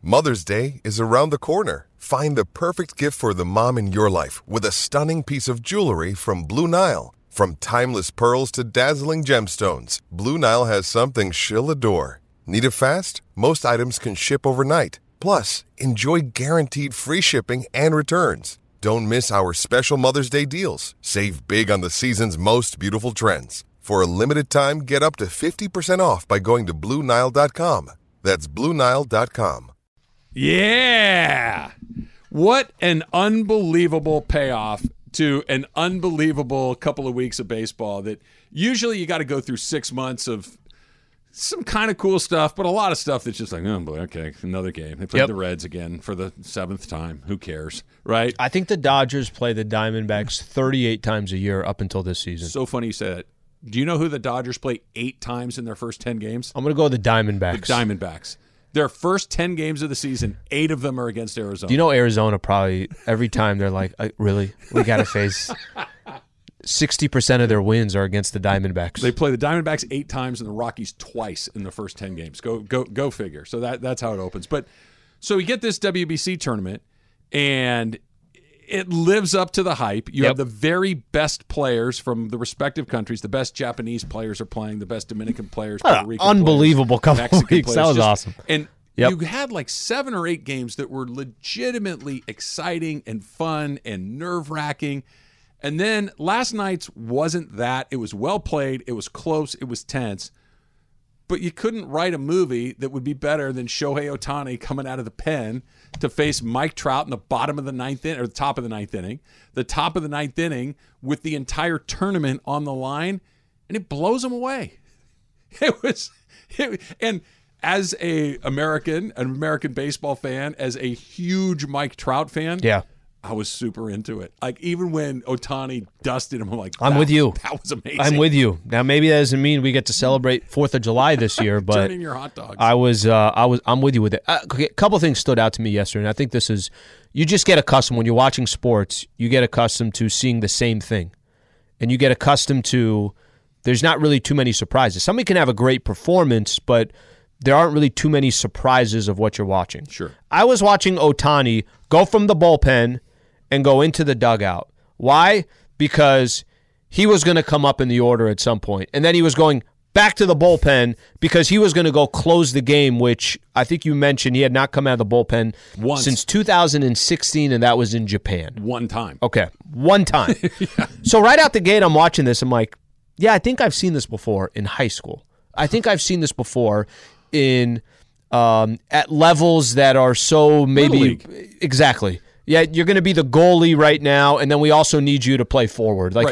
Mother's Day is around the corner. Find the perfect gift for the mom in your life with a stunning piece of jewelry from Blue Nile. From timeless pearls to dazzling gemstones, Blue Nile has something she'll adore. Need it fast? Most items can ship overnight. Plus, enjoy guaranteed free shipping and returns. Don't miss our special Mother's Day deals. Save big on the season's most beautiful trends. For a limited time, get up to 50% off by going to BlueNile.com. That's BlueNile.com. Yeah! What an unbelievable payoff to an unbelievable couple of weeks of baseball that usually you got to go through 6 months of some kind of cool stuff, but a lot of stuff that's just like, oh boy, okay, another game. They played the Reds again for the 7th time. Who cares, right? I think the Dodgers play the Diamondbacks 38 times a year up until this season. So funny you said it. Do you know who the Dodgers play 8 times in their first 10 games? I'm going to go with the Diamondbacks. The Diamondbacks. Their first 10 games of the season, 8 of them are against Arizona. Do you know Arizona probably, every time they're like, really? We got to face 60% of their wins are against the Diamondbacks. They play the Diamondbacks 8 times and the Rockies twice in the first 10 games. Go figure. So that's how it opens. But so we get this WBC tournament, and it lives up to the hype. You have the very best players from the respective countries. The best Japanese players are playing. The best Dominican players, Puerto Rican unbelievable players, couple of weeks. That was awesome. And you had like 7 or 8 games that were legitimately exciting and fun and nerve-wracking. And then last night's wasn't that. It was well played. It was close. It was tense. But you couldn't write a movie that would be better than Shohei Ohtani coming out of the pen to face Mike Trout in the bottom of the 9th inning, or the top of the 9th inning, with the entire tournament on the line, and it blows him away. And as an American baseball fan, as a huge Mike Trout fan, I was super into it. Like, even when Ohtani dusted him, I'm like, I'm with you. That was amazing. I'm with you. Now, maybe that doesn't mean we get to celebrate 4th of July this year, but turn in your hot dogs. I'm with you with it. A couple things stood out to me yesterday, and I think this is, you just get accustomed, when you're watching sports, you get accustomed to seeing the same thing. And you get accustomed to, there's not really too many surprises. Somebody can have a great performance, but there aren't really too many surprises of what you're watching. Sure. I was watching Ohtani go from the bullpen and go into the dugout. Why? Because he was going to come up in the order at some point. And then he was going back to the bullpen because he was going to go close the game, which I think you mentioned he had not come out of the bullpen since 2016, and that was in Japan. One time. Okay, one time. So right out the gate, I'm watching this. I'm like, yeah, I think I've seen this before in high school. I think I've seen this before in at levels that are so maybe exactly. Yeah, you're going to be the goalie right now, and then we also need you to play forward. Like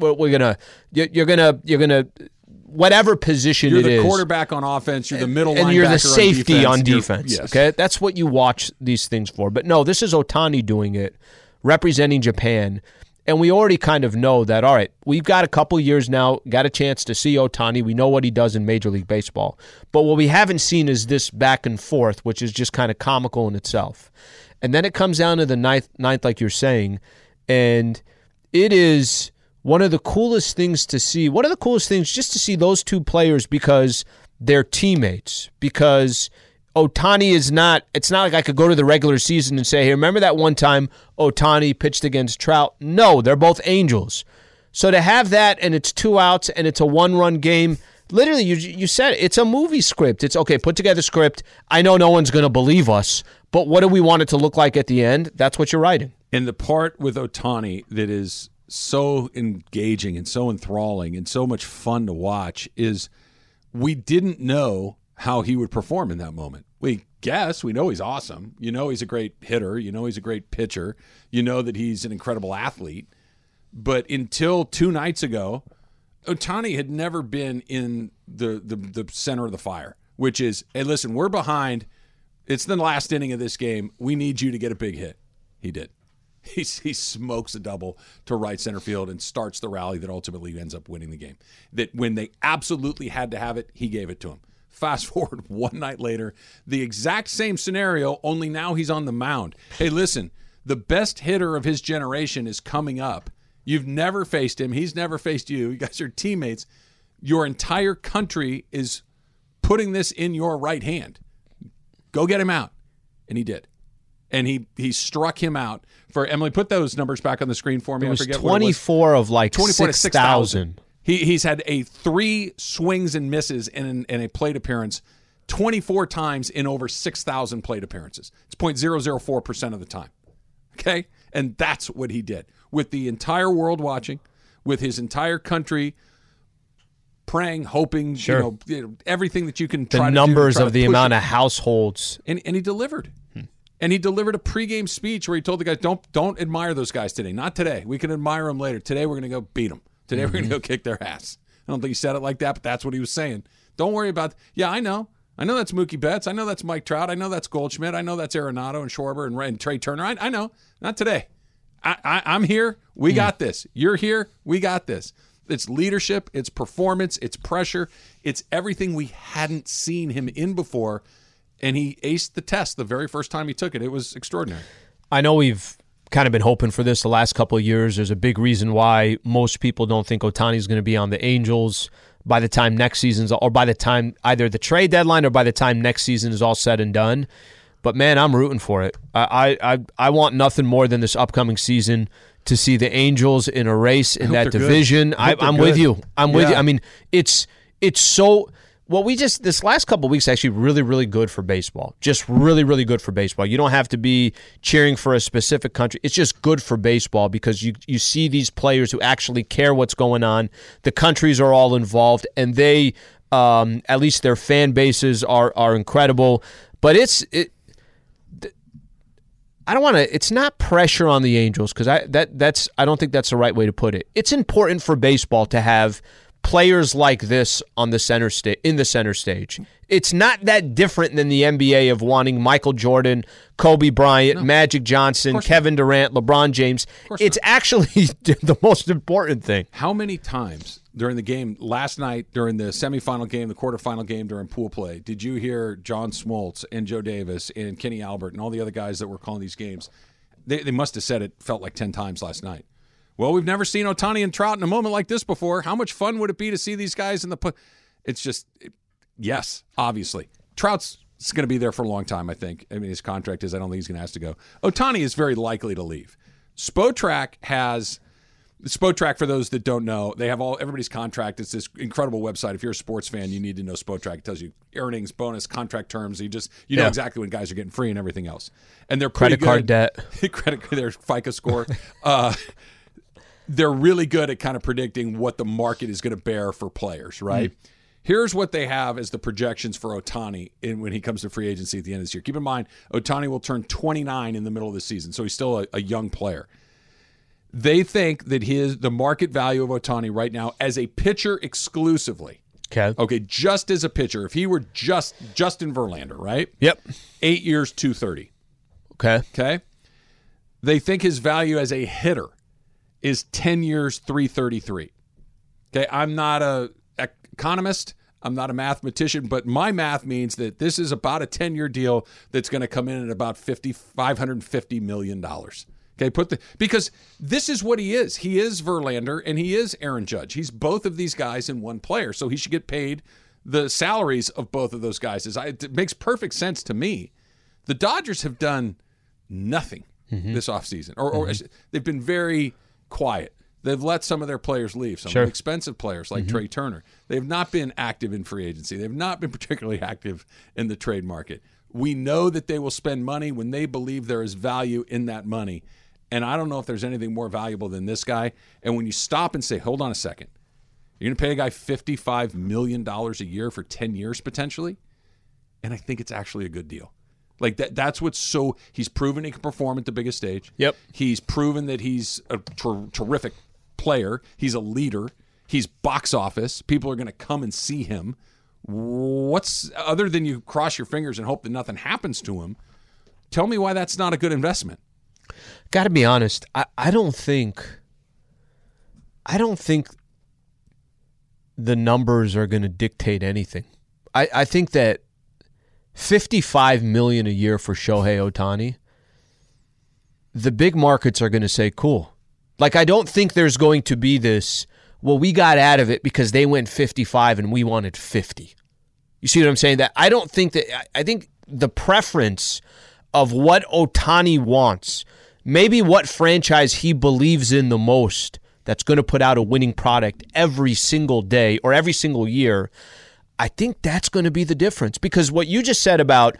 you're gonna whatever position you're it is. You're the quarterback on offense. You're the middle linebacker and you're the safety on defense. Yes. Okay, that's what you watch these things for. But no, this is Ohtani doing it, representing Japan, and we already kind of know that. All right, we've got a couple years now, got a chance to see Ohtani. We know what he does in Major League Baseball, but what we haven't seen is this back and forth, which is just kind of comical in itself. And then it comes down to the ninth, like you're saying, and it is one of the coolest things to see. One of the coolest things just to see those two players because they're teammates. Because Ohtani is not, it's not like I could go to the regular season and say, hey, remember that one time Ohtani pitched against Trout? No, they're both Angels. So to have that and it's 2 outs and it's a 1-run game, literally, you said it's a movie script. It's okay, put together script. I know no one's going to believe us, but what do we want it to look like at the end? That's what you're writing. And the part with Ohtani that is so engaging and so enthralling and so much fun to watch is we didn't know how he would perform in that moment. We guess. We know he's awesome. You know he's a great hitter. You know he's a great pitcher. You know that he's an incredible athlete. But until 2 nights ago, Ohtani had never been in the center of the fire, which is, hey, listen, we're behind. It's the last inning of this game. We need you to get a big hit. He did. He smokes a double to right center field and starts the rally that ultimately ends up winning the game. That when they absolutely had to have it, he gave it to him. Fast forward 1 night later, the exact same scenario, only now he's on the mound. Hey, listen, the best hitter of his generation is coming up. You've never faced him. He's never faced you. You guys are teammates. Your entire country is putting this in your right hand. Go get him out. and he did. And he struck him out for Emily. Put those numbers back on the screen for me. It was I forget 24 what it was. of like 24 6,000. He's had 3 swings and misses in a plate appearance 24 times in over 6,000 plate appearances. It's 0.004% of the time. Okay? And that's what he did. With the entire world watching, with his entire country praying, hoping, Sure. Everything that you can try to do. The numbers to of the amount of households. And he delivered. And he delivered a pregame speech where he told the guys, don't admire those guys today. Not today. We can admire them later. Today we're going to go beat them. Today we're going to go kick their ass. I don't think he said it like that, but that's what he was saying. Don't worry about I know. I know that's Mookie Betts. I know that's Mike Trout. I know that's Goldschmidt. I know that's Arenado and Schwarber and Trey Turner. I know. Not today. I'm here. We got this. You're here. We got this. It's leadership. It's performance. It's pressure. It's everything we hadn't seen him in before. And he aced the test the very first time he took it. It was extraordinary. I know we've kind of been hoping for this the last couple of years. There's a big reason why most people don't think Ohtani's going to be on the Angels by the time next season's, or by the time either the trade deadline or by the time next season is all said and done. But man, I'm rooting for it. I want nothing more than this upcoming season to see the Angels in a race in that division. I'm with you. I'm with you. I mean, it's so. Well, this last couple of weeks actually really, really good for baseball. Just really, really good for baseball. You don't have to be cheering for a specific country. It's just good for baseball because you see these players who actually care what's going on. The countries are all involved, and they, at least their fan bases are incredible. But I don't want to. It's not pressure on the Angels because I don't think that's the right way to put it. It's important for baseball to have players like this on the center stage. It's not that different than the NBA of wanting Michael Jordan, Kobe Bryant, Magic Johnson, Kevin Durant, LeBron James. It's actually the most important thing. How many times during the game last night, during the semifinal game, the quarterfinal game, during pool play, did you hear John Smoltz and Joe Davis and Kenny Albert and all the other guys that were calling these games? They must have said it felt like 10 times last night. Well, we've never seen Ohtani and Trout in a moment like this before. How much fun would it be to see these guys in the It's just, yes, obviously. Trout's going to be there for a long time, I think. I mean, his contract is, I don't think he's going to ask to go. Ohtani is very likely to leave. Spotrac, for those that don't know, they have everybody's contract. It's this incredible website. If you're a sports fan, you need to know Spotrac. It tells you earnings, bonus, contract terms. You know exactly when guys are getting free and everything else. And they're pretty credit card debt. Their FICO score. They're really good at kind of predicting what the market is going to bear for players, right? Here's what they have as the projections for Ohtani when he comes to free agency at the end of this year. Keep in mind, Ohtani will turn 29 in the middle of the season, so he's still a young player. They think that the market value of Ohtani right now as a pitcher exclusively, okay, just as a pitcher, if he were just Justin Verlander, right? Yep. 8 years, $230. Okay. They think his value as a hitter is 10 years, $333. Okay, I'm not an economist. I'm not a mathematician, but my math means that this is about a 10-year deal that's going to come in at about $550 million. Okay, because this is what he is. He is Verlander and he is Aaron Judge. He's both of these guys in one player, so he should get paid the salaries of both of those guys. It makes perfect sense to me. The Dodgers have done nothing this offseason, or they've been very quiet. They've let some of their players leave, some expensive players like Trey Turner. They've not been active in free agency. They've not been particularly active in the trade market. We know that they will spend money when they believe there is value in that money. And I don't know if there's anything more valuable than this guy. And when you stop and say, hold on a second, you're going to pay a guy $55 million a year for 10 years potentially? And I think it's actually a good deal. Like that's what's so – he's proven he can perform at the biggest stage. Yep. He's proven that he's a terrific player. He's a leader. He's box office. People are going to come and see him. What's – other than you cross your fingers and hope that nothing happens to him, tell me why that's not a good investment. Got to be honest, I don't think the numbers are going to dictate anything. I think that $55 million a year for Shohei Ohtani, the big markets are going to say, cool. Like, I don't think there's going to be this, well, we got out of it because they went 55 and we wanted 50. You see what I'm saying? That I don't think that, I think the preference of what Ohtani wants, maybe what franchise he believes in the most that's going to put out a winning product every single day or every single year, I think that's going to be the difference. Because what you just said about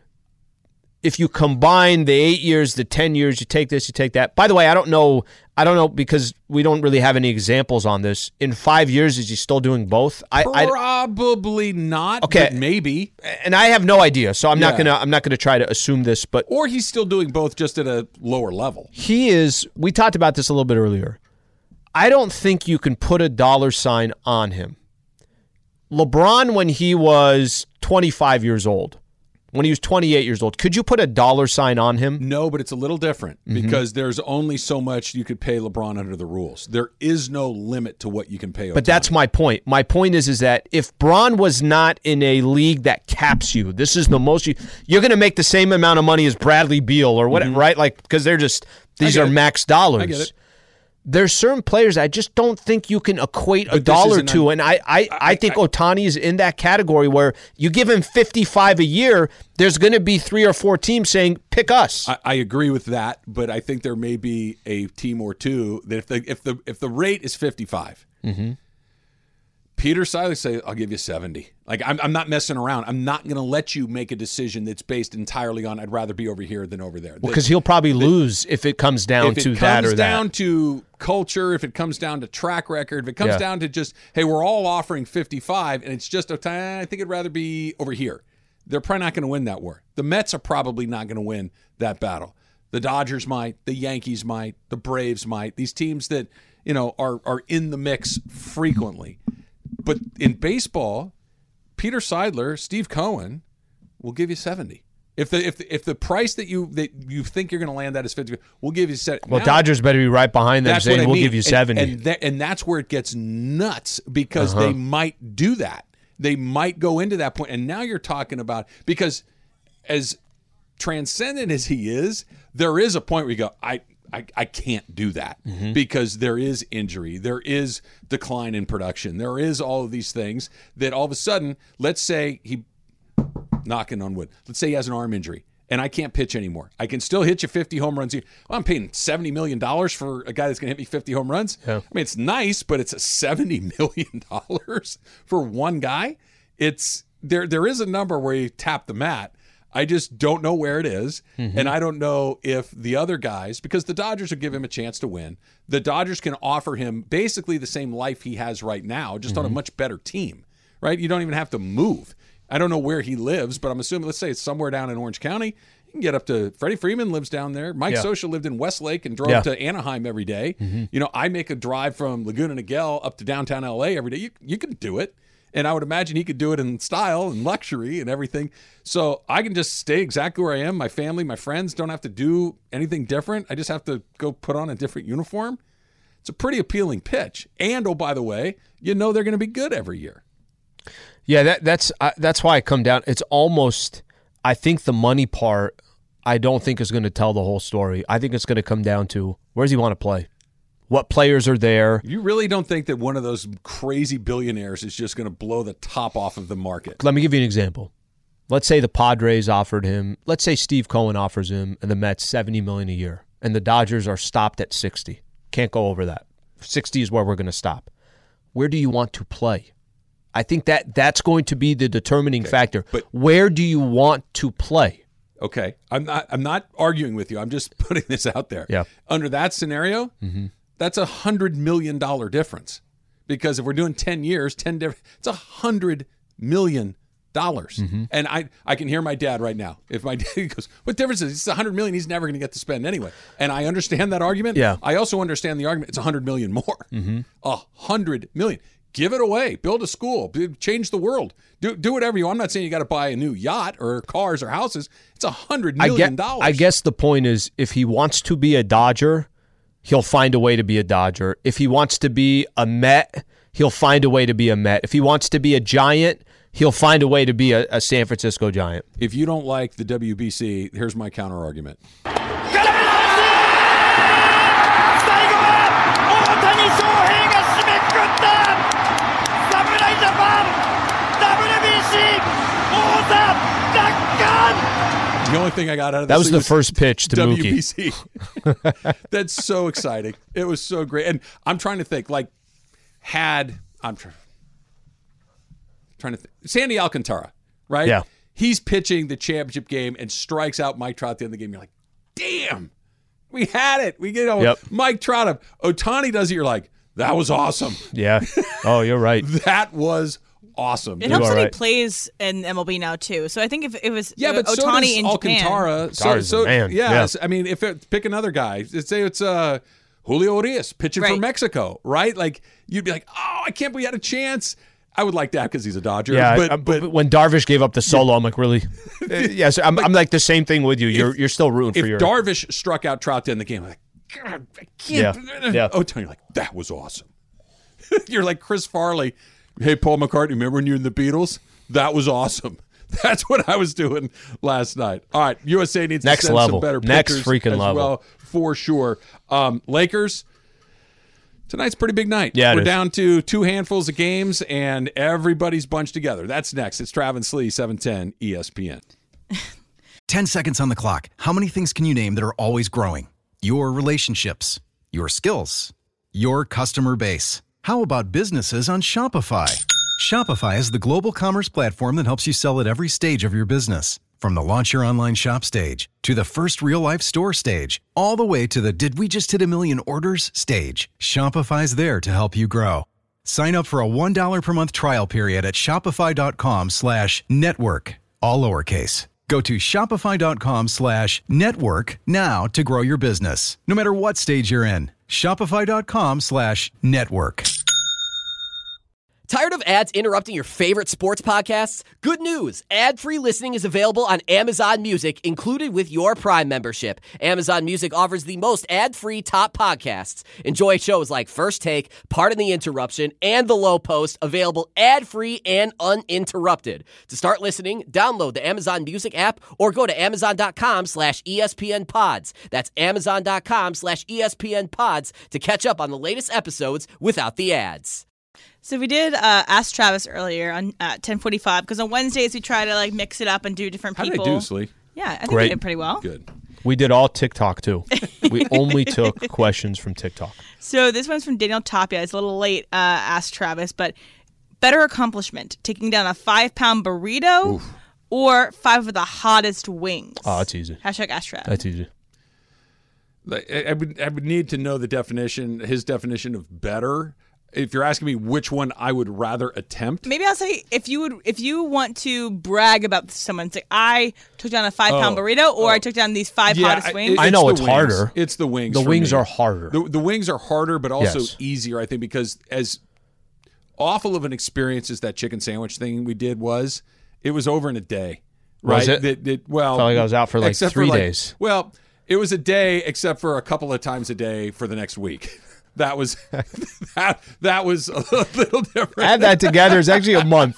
if you combine the 8 years, the 10 years, you take this, you take that. By the way, I don't know because we don't really have any examples on this. In 5 years, is he still doing both? Probably not. Okay, but maybe. And I have no idea, so I'm not gonna try to assume this. But or he's still doing both, just at a lower level. He is. We talked about this a little bit earlier. I don't think you can put a dollar sign on him. LeBron, when he was 25 years old, when he was 28 years old, could you put a dollar sign on him? No, but it's a little different because there's only so much you could pay LeBron under the rules. There is no limit to what you can pay Ohtani. But that's my point. My point is that if Bron was not in a league that caps you, this is the most you're going to make the same amount of money as Bradley Beal or whatever, right? Like, because they're just these are max dollars. I get it. There's certain players I just don't think you can equate a dollar to, and I think Ohtani is in that category where you give him 55 a year, there's going to be 3 or 4 teams saying, pick us. I agree with that, but I think there may be a team or two that if the rate is 55, Peter Seidler say, I'll give you 70. Like, I'm not messing around. I'm not going to let you make a decision that's based entirely on I'd rather be over here than over there. Well, because he'll probably lose if it comes down to that or that. If it comes down to culture, if it comes down to track record, if it comes down to just, hey, we're all offering 55, and it's just, I think I'd rather be over here. They're probably not going to win that war. The Mets are probably not going to win that battle. The Dodgers might. The Yankees might. The Braves might. These teams that, are in the mix frequently. But in baseball, Peter Seidler, Steve Cohen will give you 70. If the price that you think you're going to land at is 50, we'll give you 70. Well, now, Dodgers better be right behind them saying we'll give you 70. And that's where it gets nuts because they might do that. They might go into that point. And now you're talking about, because as transcendent as he is, there is a point where you go, I can't do that because there is injury. There is decline in production. There is all of these things that all of a sudden, let's say knocking on wood, let's say he has an arm injury and I can't pitch anymore. I can still hit you 50 home runs. Well, I'm paying $70 million for a guy that's going to hit me 50 home runs. Yeah. I mean, it's nice, but it's $70 million for one guy. There is a number where you tap the mat. I just don't know where it is, and I don't know if the other guys, because the Dodgers will give him a chance to win. The Dodgers can offer him basically the same life he has right now, just on a much better team, right? You don't even have to move. I don't know where he lives, but I'm assuming, let's say it's somewhere down in Orange County. You can get up to, Freddie Freeman lives down there. Mike Scioscia lived in Westlake and drove to Anaheim every day. I make a drive from Laguna Niguel up to downtown LA every day. You can do it. And I would imagine he could do it in style and luxury and everything. So I can just stay exactly where I am. My family, my friends don't have to do anything different. I just have to go put on a different uniform. It's a pretty appealing pitch. And, oh, by the way, they're going to be good every year. Yeah, that's why I come down. It's almost, I think the money part, I don't think is going to tell the whole story. I think it's going to come down to where does he want to play? What players are there? You really don't think that one of those crazy billionaires is just going to blow the top off of the market? Let me give you an example. Let's say the Padres offered him, let's say Steve Cohen offers him and the Mets $70 million a year, and the Dodgers are stopped at 60. Can't go over that. 60 is where we're going to stop. Where do you want to play? I think that's going to be the determining factor. But where do you want to play? Okay. I'm not arguing with you. I'm just putting this out there. Yeah. Under that scenario, that's $100 million difference, because if we're doing 10 years, it's $100 million. And I can hear my dad right now. If my dad goes, what difference is it? It's $100 million he's never going to get to spend anyway. And I understand that argument. Yeah. I also understand the argument. It's $100 million more. $100 million. Give it away. Build a school. Change the world. Do whatever you want. I'm not saying you got to buy a new yacht or cars or houses. It's $100 million. I guess the point is, if he wants to be a Dodger, he'll find a way to be a Dodger. If he wants to be a Met, he'll find a way to be a Met. If he wants to be a Giant, he'll find a way to be a San Francisco Giant. If you don't like the WBC, here's my counter argument. The only thing I got out of this that was the first pitch to Mookie. WBC. That's so exciting. It was so great. And I'm trying to think, like, trying to think. Sandy Alcantara, right? Yeah. He's pitching the championship game and strikes out Mike Trout at the end of the game. You're like, damn, we had it. We get Mike Trout up. Ohtani does it. You're like, that was awesome. Yeah. Oh, you're right. That was awesome. It helps that he plays in MLB now too. So I think if it was but Ohtani so in Alcantara, Japan. I mean, pick another guy. Say it's Julio Urias pitching for Mexico, right? Like you'd be like, oh, I can't believe he had a chance. I would like that because he's a Dodger. Yeah, but when Darvish gave up the solo, I'm like, really? Yes, I'm like the same thing with you. You're still rooting for your. If Darvish struck out Trout in the game, I'm like, God, I can't. Yeah. Ohtani, you're like, that was awesome. You're like Chris Farley. Hey, Paul McCartney, remember when you were in the Beatles? That was awesome. That's what I was doing last night. All right, USA needs to send some better next pitchers freaking as level. well, for sure. Lakers, tonight's a pretty big night. Yeah, we're down to 2 handfuls of games, and everybody's bunched together. That's next. It's Travis Lee, 710 ESPN. 10 seconds on the clock. How many things can you name that are always growing? Your relationships, your skills, your customer base. How about businesses on Shopify? Shopify is the global commerce platform that helps you sell at every stage of your business. From the launch your online shop stage, to the first real-life store stage, all the way to the did we just hit a million orders stage. Shopify's there to help you grow. Sign up for a $1 per month trial period at shopify.com/network, all lowercase. Go to shopify.com/network now to grow your business, no matter what stage you're in. Shopify.com/network. Tired of ads interrupting your favorite sports podcasts? Good news! Ad-free listening is available on Amazon Music, included with your Prime membership. Amazon Music offers the most ad-free top podcasts. Enjoy shows like First Take, Pardon the Interruption, and The Low Post, available ad-free and uninterrupted. To start listening, download the Amazon Music app or go to amazon.com/ESPN Pods. That's amazon.com/ESPN Pods to catch up on the latest episodes without the ads. So we did ask Travis earlier on 10:45 because on Wednesdays we try to mix it up and do different people. How did I do, Slee? Yeah, I think we did pretty well. Good. We did all TikTok too. We only took questions from TikTok. So this one's from Daniel Tapia. It's a little late, asked Travis, but better accomplishment, taking down a 5-pound burrito or 5 of the hottest wings? Oh, that's easy. Hashtag ask Travis. That's easy. I would need to know his definition of better. If you're asking me which one I would rather attempt, maybe I'll say if you want to brag about someone, say I took down a 5-pound burrito, or I took down these 5 hottest wings. I know it's wings. harder. It's the wings. The wings are harder. The wings are harder, but also easier, I think, because as awful of an experience as that chicken sandwich thing we did was, it was over in a day. Right? Was it? Well, felt like I was out for 3 days. Well, it was a day, except for a couple of times a day for the next week. That was that was a little different. Add that together, it's actually a month.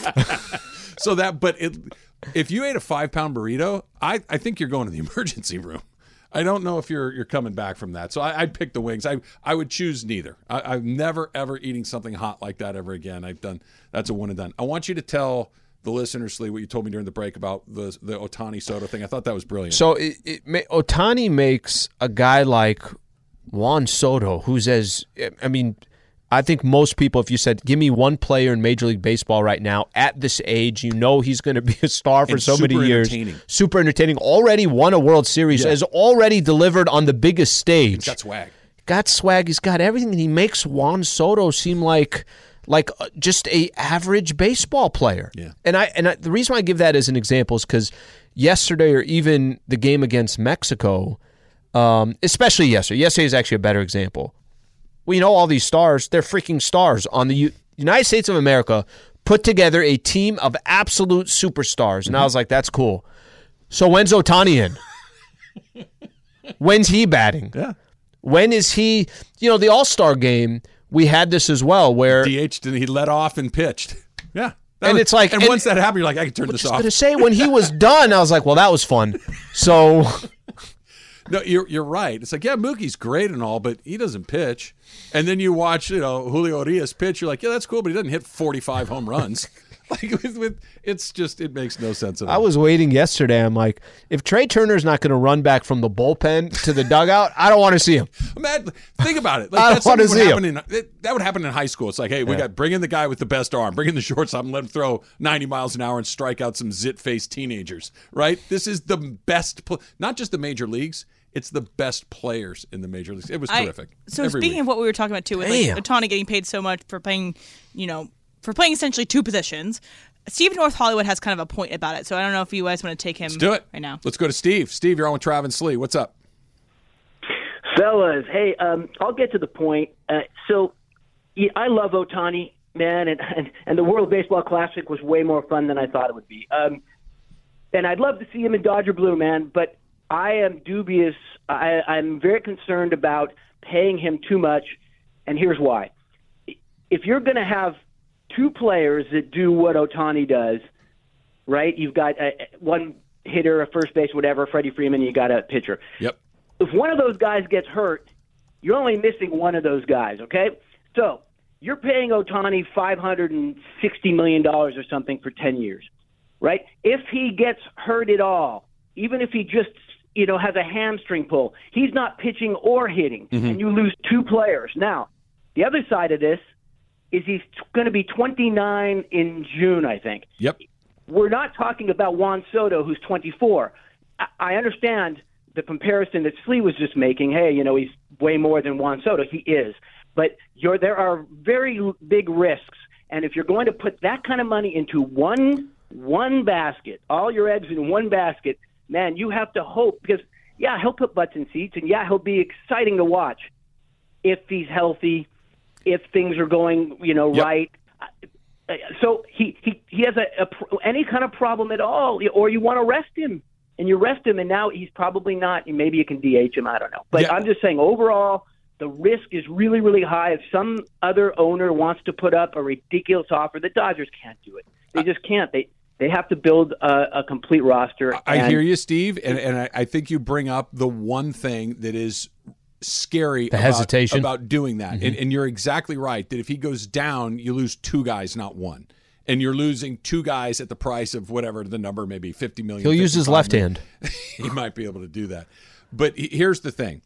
If you ate a 5-pound burrito, I think you're going to the emergency room. I don't know if you're coming back from that. So I'd pick the wings. I would choose neither. I'm never ever eating something hot like that ever again. That's a one and done. I want you to tell the listeners, Lee, what you told me during the break about the Ohtani Soto thing. I thought that was brilliant. So Ohtani makes a guy like Juan Soto, who's I think most people, if you said, give me one player in Major League Baseball right now at this age, he's going to be a star for so many years. Super entertaining. Already won a World Series. Has already delivered on the biggest stage. He's got swag. He's got everything. And he makes Juan Soto seem like just a average baseball player. Yeah. And the reason why I give that as an example is because yesterday, or even the game against Mexico, especially yesterday is actually a better example. We know all these stars, they're freaking stars on the United States of America, put together a team of absolute superstars. And I was like, that's cool. So when's Ohtani in? When's he batting? Yeah. When is he, the All-Star game, we had this as well where DH, he let off and pitched. Yeah. Once that happened, you're like, I can turn this off. I was going to say, when he was done, I was like, well, that was fun. So no, you're right. It's like, yeah, Mookie's great and all, but he doesn't pitch. And then you watch, Julio Urias pitch. You're like, yeah, that's cool, but he doesn't hit 45 home runs. Like it makes no sense at all. I was waiting yesterday. I'm like, if Trey Turner's not going to run back from the bullpen to the dugout, I don't want to see him. Think about it. I don't want to see him. That would happen in high school. It's like, hey, we got bring in the guy with the best arm, bring in the shortstop, and let him throw 90 miles an hour and strike out some zit-faced teenagers. Right? This is the best, not just the major leagues. It's the best players in the major leagues. It was terrific. So speaking of what we were talking about too, with like Ohtani getting paid so much for playing, for playing essentially two positions, Steve North Hollywood has kind of a point about it. So I don't know if you guys want to take him. Let's do it right now. Let's go to Steve. Steve, you're on with Travis Lee. What's up? Fellas, hey, I'll get to the point. So I love Ohtani, man, and the World Baseball Classic was way more fun than I thought it would be. And I'd love to see him in Dodger blue, man, but I am dubious. I'm very concerned about paying him too much, and here's why. If you're going to have two players that do what Ohtani does, right? You've got one hitter, a first base, whatever, Freddie Freeman, you got a pitcher. Yep. If one of those guys gets hurt, you're only missing one of those guys, okay? So you're paying Ohtani $560 million or something for 10 years, right? If he gets hurt at all, even if he just has a hamstring pull, he's not pitching or hitting, and you lose two players. Now, the other side of this is he's going to be 29 in June, I think. Yep. We're not talking about Juan Soto, who's 24. I understand the comparison that Slee was just making. Hey, he's way more than Juan Soto. He is. But there are very big risks, and if you're going to put that kind of money into one basket, all your eggs in one basket, man, you have to hope, because, he'll put butts in seats, and, he'll be exciting to watch if he's healthy, if things are going, right. So he has any kind of problem at all, or you want to rest him, and you rest him, and now he's probably not, and maybe you can DH him, I don't know. But I'm just saying, overall, the risk is really, really high. If some other owner wants to put up a ridiculous offer, the Dodgers can't do it. They just can't. They have to build a complete roster. I hear you, Steve, and I think you bring up the one thing that is scary hesitation about doing that. And you're exactly right, that if he goes down, you lose two guys, not one. And you're losing two guys at the price of whatever the number may be, $50 million. He'll use his left hand. He might be able to do that. But here's the thing.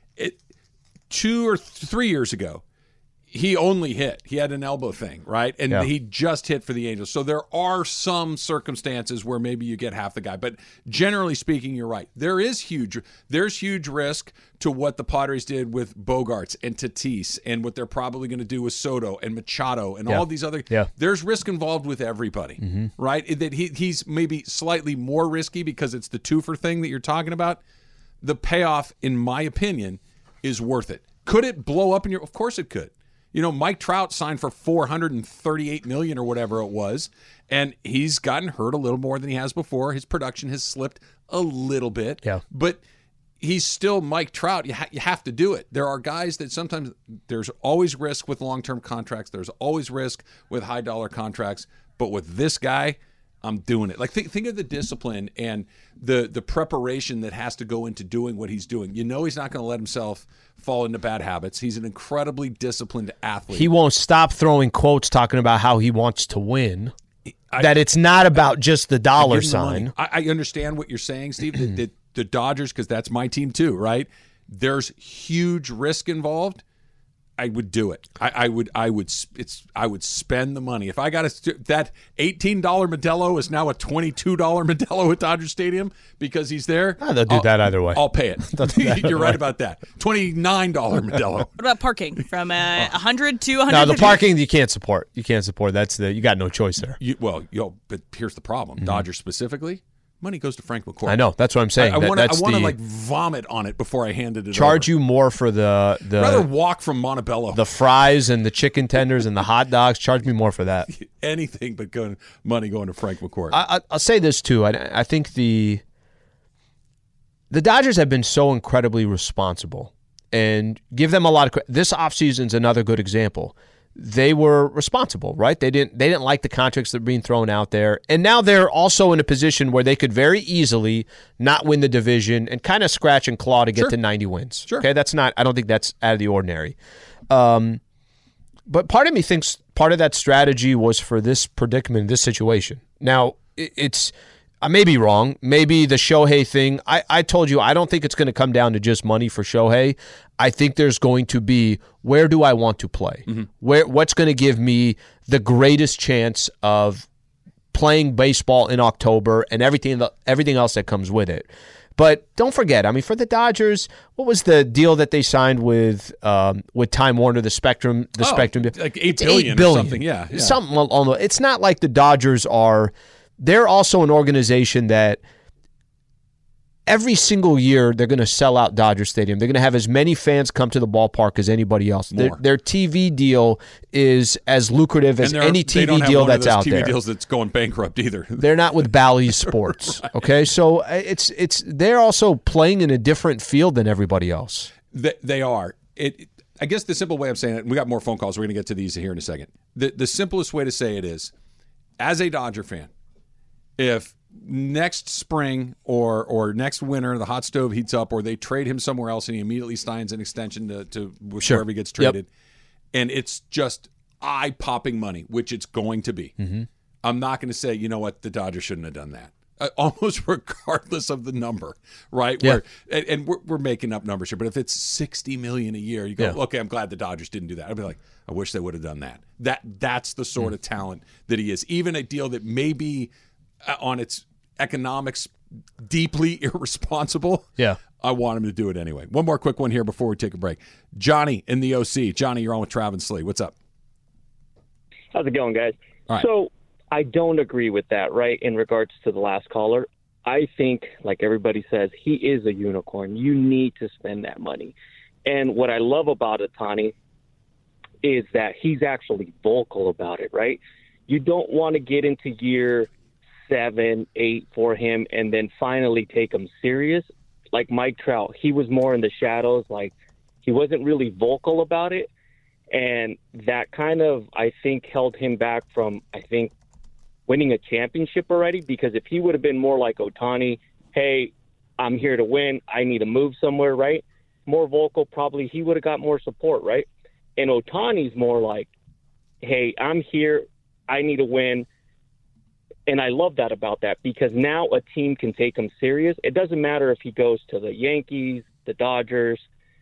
2 or 3 years ago, he only hit. He had an elbow thing, right? And he just hit for the Angels. So there are some circumstances where maybe you get half the guy. But generally speaking, you're right. There's huge risk to what the Padres did with Bogarts and Tatis and what they're probably going to do with Soto and Machado and all these other. Yeah. There's risk involved with everybody, right? That he's maybe slightly more risky because it's the twofer thing that you're talking about. The payoff, in my opinion, is worth it. Could it blow up in your? Of course it could. Mike Trout signed for $438 million or whatever it was, and he's gotten hurt a little more than he has before. His production has slipped a little bit, but he's still Mike Trout. You have to do it. There are guys that sometimes there's always risk with long-term contracts. There's always risk with high-dollar contracts, but with this guy, I'm doing it. Like think of the discipline and the preparation that has to go into doing what he's doing. He's not going to let himself fall into bad habits. He's an incredibly disciplined athlete. He won't stop throwing quotes talking about how he wants to win. That it's not about just the dollar sign. I understand what you're saying, Steve. The Dodgers, because that's my team too, right? There's huge risk involved. I would do it. I would spend the money. If I got that $18 Modelo is now a $22 Modelo at Dodger Stadium because he's there. They'll do that either way. I'll pay it. You're right about that. $29 Modelo. What about parking from 100 to 150? No, the parking you can't support. You got no choice there. But here's the problem. Dodgers specifically. Money goes to Frank McCourt. I know. That's what I'm saying. I want to vomit on it before I handed it charge over. You more for the I'd rather walk from Montebello. The fries and the chicken tenders and the hot dogs. Charge me more for that. Anything but money going to Frank McCourt. I'll say this too. I think the Dodgers have been so incredibly responsible, and give them a lot of credit. This offseason's another good example. They were responsible, right? They didn't like the contracts that were being thrown out there. And now they're also in a position where they could very easily not win the division and kind of scratch and claw to get to 90 wins. Sure. Okay, I don't think that's out of the ordinary. But part of me thinks part of that strategy was for this predicament, this situation. Now, it's I may be wrong. Maybe the Shohei thing, I told you I don't think it's going to come down to just money for Shohei. I think there's going to be, where do I want to play? What's going to give me the greatest chance of playing baseball in October and everything else that comes with it. But don't forget, I mean, for the Dodgers, what was the deal that they signed with Time Warner, the Spectrum? Spectrum, like $8 billion or something. Yeah. Something almost. It's not like the Dodgers are. They're also an organization that every single year they're going to sell out Dodger Stadium. They're going to have as many fans come to the ballpark as anybody else. Their TV deal is as lucrative as any TV deal that's out there. TV deals that's going bankrupt either. They're not with Bally's Sports. Right. Okay, so it's they're also playing in a different field than everybody else. They are. I guess the simple way of saying it. We got more phone calls. We're going to get to these here in a second. The simplest way to say it is, as a Dodger fan, if next spring or next winter the hot stove heats up, or they trade him somewhere else and he immediately signs an extension to wherever he gets traded, and it's just eye-popping money, which it's going to be. I'm not going to say, you know what, the Dodgers shouldn't have done that. Almost regardless of the number, right? Yeah. We're making up numbers here, but if it's $60 million a year, you go, okay, I'm glad the Dodgers didn't do that. I'd be like, I wish they would have done that. That's the sort of talent that he is. Even a deal that may be on its economics deeply irresponsible. Yeah. I want him to do it anyway. One more quick one here before we take a break. Johnny in the OC. Johnny, you're on with Travis Slee. What's up? How's it going, guys? All right. So I don't agree with that, right, in regards to the last caller. I think, like everybody says, he is a unicorn. You need to spend that money. And what I love about Ohtani is that he's actually vocal about it, right? You don't want to get into year 7, 8 for him and then finally take him serious. Like Mike Trout, he was more in the shadows. Like, he wasn't really vocal about it. And that kind of, I think, held him back from, winning a championship already. Because if he would have been more like Ohtani, hey, I'm here to win, I need to move somewhere, right? More vocal, probably he would have got more support, right? And Ohtani's more like, hey, I'm here, I need to win. And I love that about that, because now a team can take him serious. It doesn't matter if he goes to the Yankees, the Dodgers,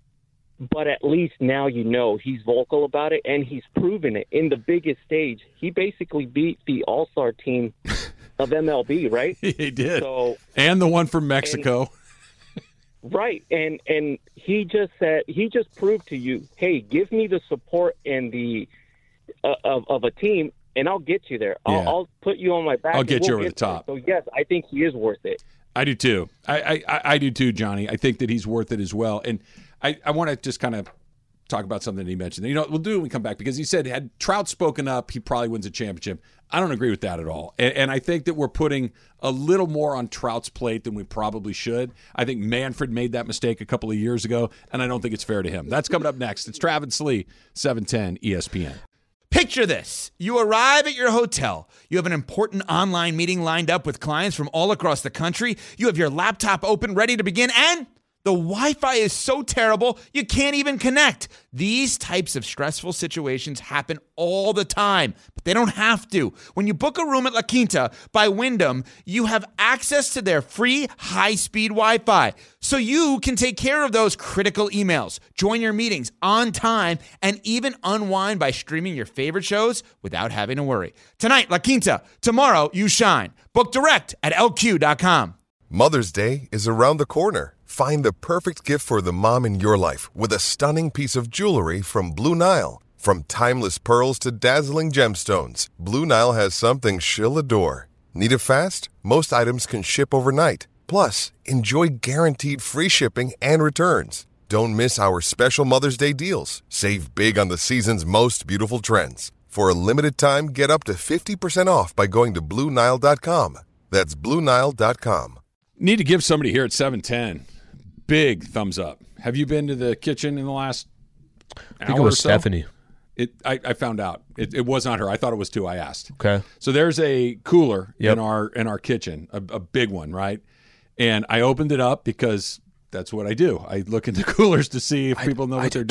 but at least now you know he's vocal about it, and he's proven it in the biggest stage. He basically beat the All-Star team of MLB, right? He did. So, and the one from Mexico. Right. And he just proved to you, hey, give me the support and the of a team, and I'll get you there. I'll put you on my back. I'll get you over the top. So, yes, I think he is worth it. I do too. I do too, Johnny. I think that he's worth it as well. And I want to just kind of talk about something that he mentioned. You know, we'll do it when we come back, because he said had Trout spoken up, he probably wins a championship. I don't agree with that at all. And I think that we're putting a little more on Trout's plate than we probably should. I think Manfred made that mistake a couple of years ago, and I don't think it's fair to him. That's coming up next. It's Travis Slee, 710 ESPN. Picture this. You arrive at your hotel. You have an important online meeting lined up with clients from all across the country. You have your laptop open, ready to begin, and the Wi-Fi is so terrible, you can't even connect. These types of stressful situations happen all the time, but they don't have to. When you book a room at La Quinta by Wyndham, you have access to their free high-speed Wi-Fi, so you can take care of those critical emails, join your meetings on time, and even unwind by streaming your favorite shows without having to worry. Tonight, La Quinta. Tomorrow, you shine. Book direct at LQ.com. Mother's Day is around the corner. Find the perfect gift for the mom in your life with a stunning piece of jewelry from Blue Nile. From timeless pearls to dazzling gemstones, Blue Nile has something she'll adore. Need it fast? Most items can ship overnight. Plus, enjoy guaranteed free shipping and returns. Don't miss our special Mother's Day deals. Save big on the season's most beautiful trends. For a limited time, get up to 50% off by going to BlueNile.com. That's BlueNile.com. Need to give somebody here at 710 big thumbs up. Have you been to the kitchen in the last hour I think it was or so? Stephanie. I found out. It was not her. I thought it was too. I asked. Okay. So there's a cooler in our kitchen, a big one, right? And I opened it up because that's what I do. I look into coolers to see if people know what they're doing.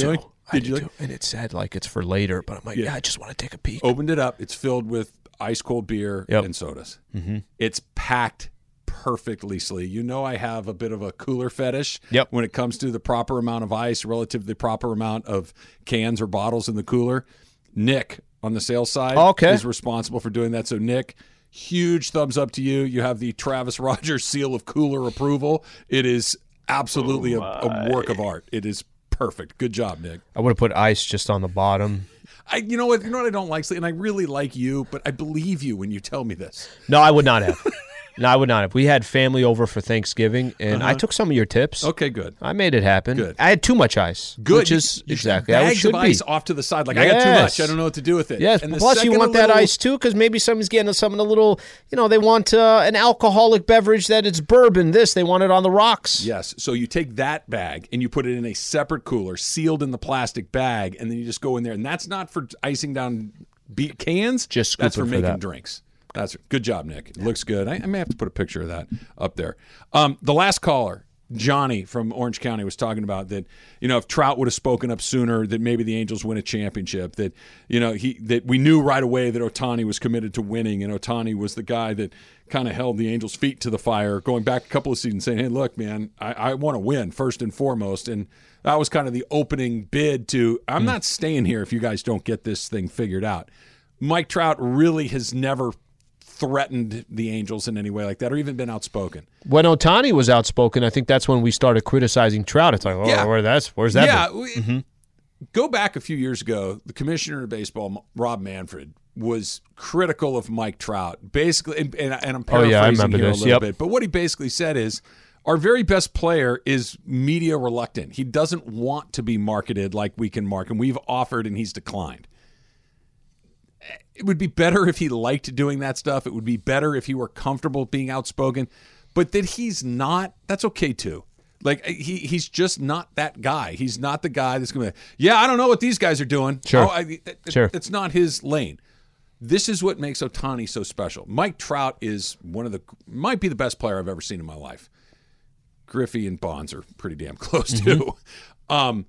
Did you look? And it said like it's for later, but I'm like, I just want to take a peek. Opened it up. It's filled with ice cold beer and sodas. Mm-hmm. It's packed perfectly, Slee. You know I have a bit of a cooler fetish when it comes to the proper amount of ice relative to the proper amount of cans or bottles in the cooler. Nick on the sales side is responsible for doing that. So Nick, huge thumbs up to you. You have the Travis Rogers seal of cooler approval. It is absolutely a work of art. It is perfect. Good job, Nick. I would have put ice just on the bottom. You know what I don't like, Slee, and I really like you, but I believe you when you tell me this. No, I would not have. No, I would not have. We had family over for Thanksgiving, and I took some of your tips. Okay, good. I made it happen. Good. I had too much ice. Good. Which is exactly bags how it should of be. ice off to the side. Like, I got too much. I don't know what to do with it. Yes, and plus you want that ice, too, because maybe somebody's getting something a little, they want an alcoholic beverage that it's bourbon. They want it on the rocks. Yes, so you take that bag, and you put it in a separate cooler, sealed in the plastic bag, and then you just go in there. And that's not for icing down cans. Just that's for making that. drinks. That's good job, Nick. It looks good. I may have to put a picture of that up there. The last caller, Johnny from Orange County, was talking about that. If Trout would have spoken up sooner, that maybe the Angels win a championship. That that we knew right away that Ohtani was committed to winning, and Ohtani was the guy that kind of held the Angels' feet to the fire, going back a couple of seasons, saying, "Hey, look, man, I want to win first and foremost." And that was kind of the opening bid to, "I'm not staying here if you guys don't get this thing figured out." Mike Trout really has never threatened the Angels in any way like that, or even been outspoken. When Ohtani was outspoken, I think that's when we started criticizing Trout. It's like, where's that? Yeah, go back a few years ago. The commissioner of baseball, Rob Manfred, was critical of Mike Trout, basically, and I'm paraphrasing here a little bit. But what he basically said is, our very best player is media reluctant. He doesn't want to be marketed like we can market. We've offered, and he's declined. It would be better if he liked doing that stuff. It would be better if he were comfortable being outspoken. But that he's not, that's okay too. Like, he's just not that guy. He's not the guy that's going to, I don't know what these guys are doing. Sure. Sure. It's not his lane. This is what makes Ohtani so special. Mike Trout is might be the best player I've ever seen in my life. Griffey and Bonds are pretty damn close too. But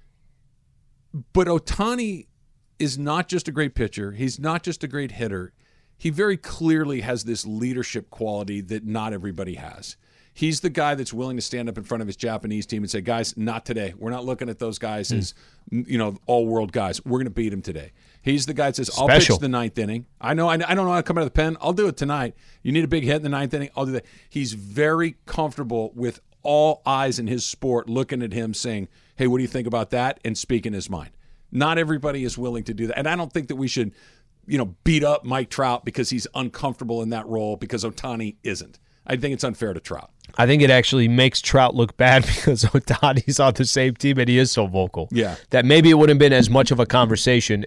Ohtani is not just a great pitcher. He's not just a great hitter. He very clearly has this leadership quality that not everybody has. He's the guy that's willing to stand up in front of his Japanese team and say, "Guys, not today. We're not looking at those guys as all-world guys. We're going to beat them today." He's the guy that says, "I'll pitch the ninth inning. I don't know how to come out of the pen. I'll do it tonight. You need a big hit in the ninth inning. I'll do that." He's very comfortable with all eyes in his sport looking at him saying, "Hey, what do you think about that?" and speaking his mind. Not everybody is willing to do that. And I don't think that we should, beat up Mike Trout because he's uncomfortable in that role because Ohtani isn't. I think it's unfair to Trout. I think it actually makes Trout look bad because Ohtani's on the same team and he is so vocal. Yeah. That maybe it wouldn't have been as much of a conversation.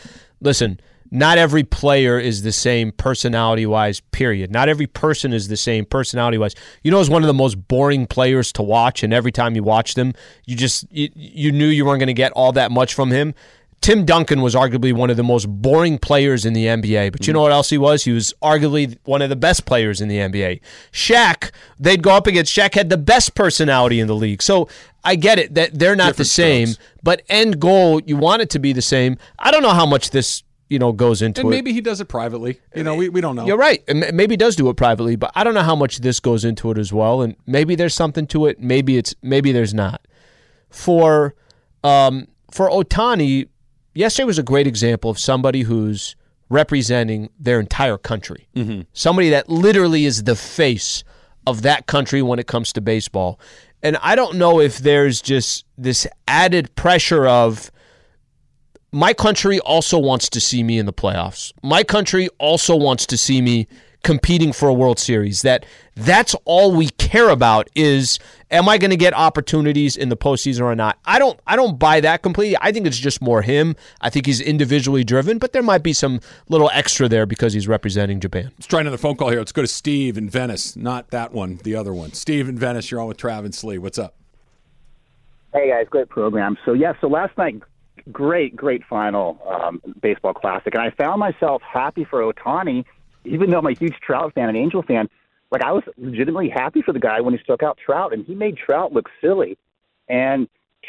Not every player is the same personality-wise, period. Not every person is the same personality-wise. Is one of the most boring players to watch, and every time you watch them, you knew you weren't going to get all that much from him. Tim Duncan was arguably one of the most boring players in the NBA, but you know what else he was? He was arguably one of the best players in the NBA. Shaq, they'd go up against Shaq, had the best personality in the league. So I get it that they're not the same, but end goal, you want it to be the same. I don't know how much this goes into it. And maybe he does it privately. We don't know. You're right. Maybe he does do it privately, but I don't know how much this goes into it as well. And maybe there's something to it. Maybe there's not. For Ohtani, yesterday was a great example of somebody who's representing their entire country. Mm-hmm. Somebody that literally is the face of that country when it comes to baseball. And I don't know if there's just this added pressure of, my country also wants to see me in the playoffs. My country also wants to see me competing for a World Series. That's all we care about is, am I going to get opportunities in the postseason or not? I don't buy that completely. I think it's just more him. I think he's individually driven, but there might be some little extra there because he's representing Japan. Let's try another phone call here. Let's go to Steve in Venice. Not that one, the other one. Steve in Venice, you're on with Trav and Slee. What's up? Hey, guys. Great program. So last night, great final baseball classic. And I found myself happy for Ohtani, even though I'm a huge Trout fan and Angel fan. Like, I was legitimately happy for the guy when he struck out Trout, and he made Trout look silly. And